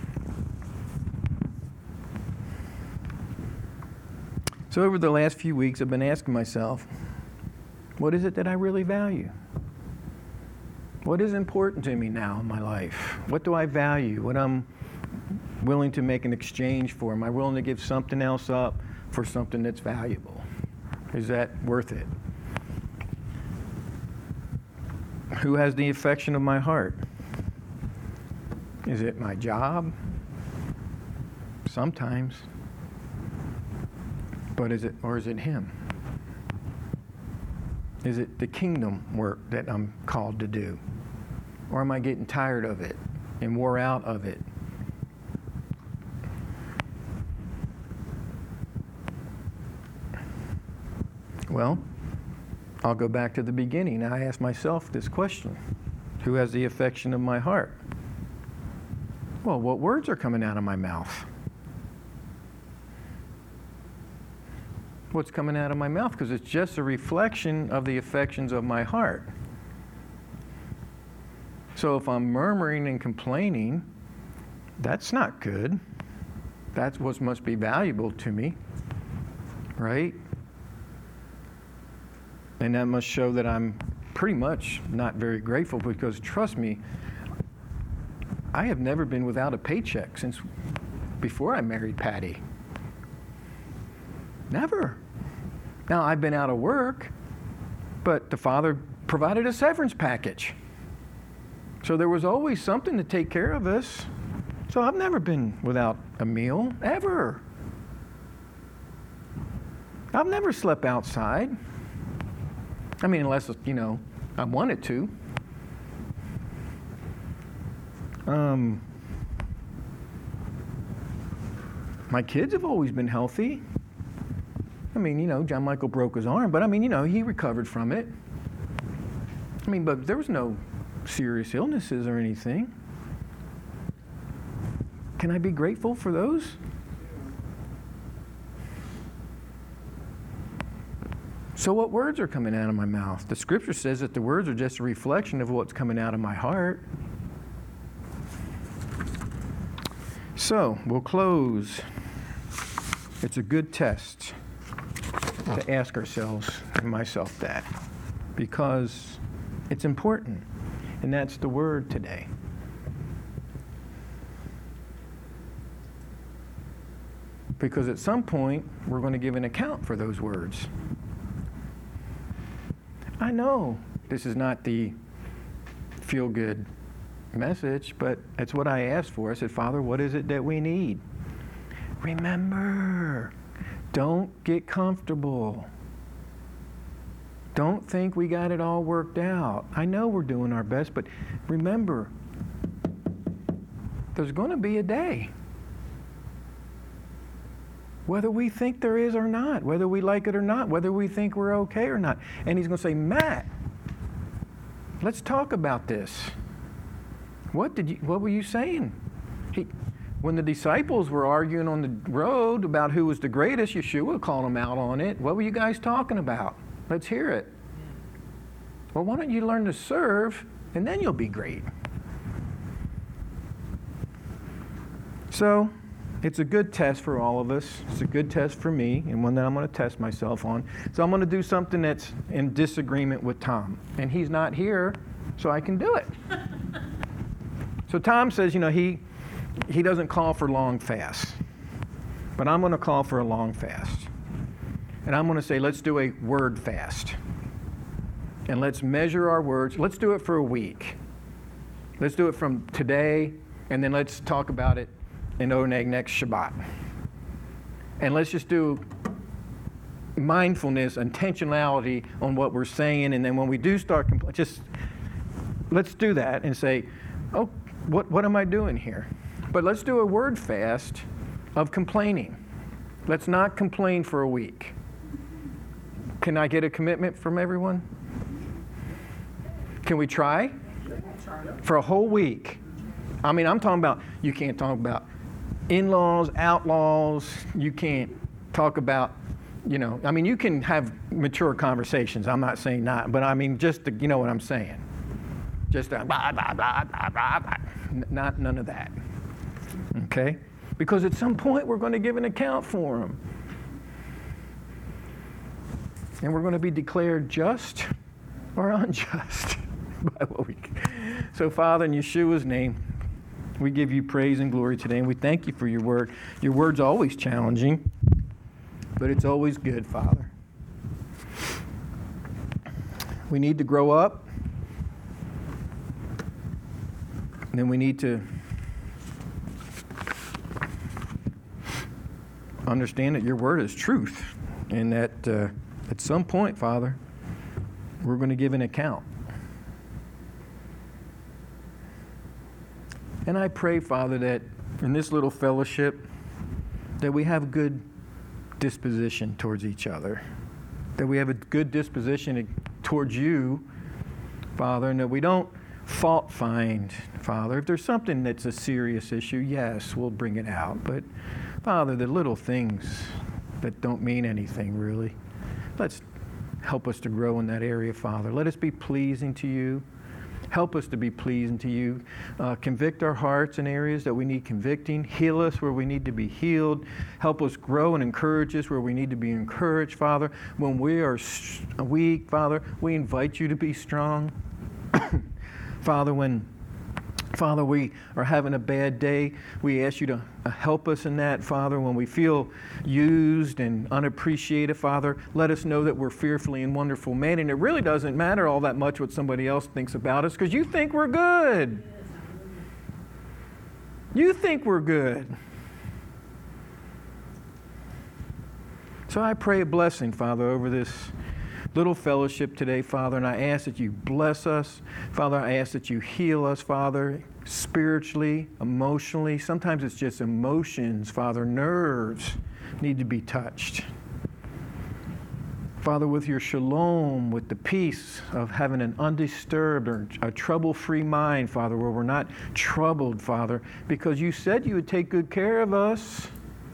So over the last few weeks, I've been asking myself, what is it that I really value? What is important to me now in my life? What do I value? What I'm willing to make an exchange for? Am I willing to give something else up for something that's valuable? Is that worth it? Who has the affection of my heart? Is it my job? Sometimes. But is it, or is it Him? Is it the kingdom work that I'm called to do? Or am I getting tired of it and wore out of it? Well, I'll go back to the beginning. I asked myself this question. Who has the affection of my heart? Well, what words are coming out of my mouth? What's coming out of my mouth? Because it's just a reflection of the affections of my heart. So if I'm murmuring and complaining, that's not good. That's what must be valuable to me, right? And that must show that I'm pretty much not very grateful, because trust me, I have never been without a paycheck since before I married Patty. Never. Now, I've been out of work, but the Father provided a severance package. So there was always something to take care of us. So I've never been without a meal, ever. I've never slept outside. I mean, unless, you know, I wanted to. Um, my kids have always been healthy. I mean, you know, John Michael broke his arm, but I mean, you know, he recovered from it. I mean, but there was no serious illnesses or anything. Can I be grateful for those? So what words are coming out of my mouth? The scripture says that the words are just a reflection of what's coming out of my heart. So we'll close. It's a good test to ask ourselves and myself that, because it's important, and that's the word today. Because at some point, we're going to give an account for those words. I know this is not the feel-good message, but it's what I asked for. I said, Father, what is it that we need? Remember, don't get comfortable. Don't think we got it all worked out. I know we're doing our best, but remember, there's going to be a day. Whether we think there is or not, whether we like it or not, whether we think we're okay or not. And he's going to say, Matt, let's talk about this. What did you, what were you saying? He, when the disciples were arguing on the road about who was the greatest, Yeshua called them out on it. What were you guys talking about? Let's hear it. Well, why don't you learn to serve, and then you'll be great. So, it's a good test for all of us. It's a good test for me, and one that I'm going to test myself on. So I'm going to do something that's in disagreement with Tom. And he's not here, so I can do it. So Tom says, you know, he he doesn't call for long fasts. But I'm going to call for a long fast. And I'm going to say, let's do a word fast. And let's measure our words. Let's do it for a week. Let's do it from today, and then let's talk about it in Oneg next Shabbat. And let's just do mindfulness, intentionality on what we're saying, and then when we do start, compl- just let's do that and say, oh, what, what am I doing here? But let's do a word fast of complaining. Let's not complain for a week. Can I get a commitment from everyone? Can we try? For a whole week. I mean, I'm talking about, you can't talk about in-laws, outlaws. You can't talk about, you know, I mean, you can have mature conversations. I'm not saying not, but I mean, just, to, you know what I'm saying. Just a blah, blah, blah, blah, blah, blah. Not none of that. Okay? Because at some point, we're going to give an account for them. And we're going to be declared just or unjust by what we. So, Father, in Yeshua's name, we give you praise and glory today, and we thank you for your word. Your word's always challenging, but it's always good, Father. we need to grow up. And then we need to understand that your word is truth, and that uh, at some point, Father, we're going to give an account. And I pray, Father, that in this little fellowship, that we have good disposition towards each other, that we have a good disposition towards you, Father, and that we don't fault find, Father. If there's something that's a serious issue, yes, we'll bring it out. But, Father, the little things that don't mean anything, really, let's help us to grow in that area, Father. Let us be pleasing to you. Help us to be pleasing to you. Uh, convict our hearts in areas that we need convicting. Heal us where we need to be healed. Help us grow and encourage us where we need to be encouraged, Father. When we are weak, Father, we invite you to be strong. Father, when Father, we are having a bad day, we ask you to help us in that, Father. When we feel used and unappreciated, Father, let us know that we're fearfully and wonderful made. And it really doesn't matter all that much what somebody else thinks about us, because you think we're good. You think we're good. So I pray a blessing, Father, over this little fellowship today, Father, and I ask that you bless us. Father, I ask that you heal us, Father, spiritually, emotionally. Sometimes it's just emotions, Father. Nerves need to be touched. Father, with your shalom, with the peace of having an undisturbed or a trouble-free mind, Father, where we're not troubled, Father, because you said you would take good care of us.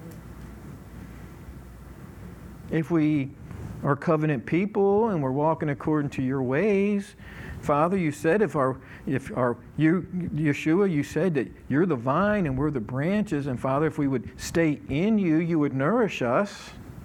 If we are covenant people and we're walking according to your ways, Father, you said if our, if our, you, Yeshua, you said that you're the vine and we're the branches, and Father, if we would stay in you, you would nourish us.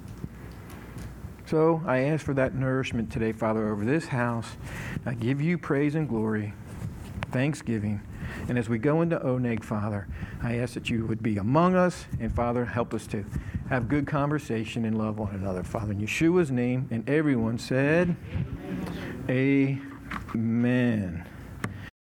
So I ask for that nourishment today, Father, over this house. I give you praise and glory, thanksgiving. And as we go into Oneg, Father, I ask that you would be among us, and Father, help us to have good conversation and love one another. Father, in Yeshua's name, and everyone said, Amen. Amen.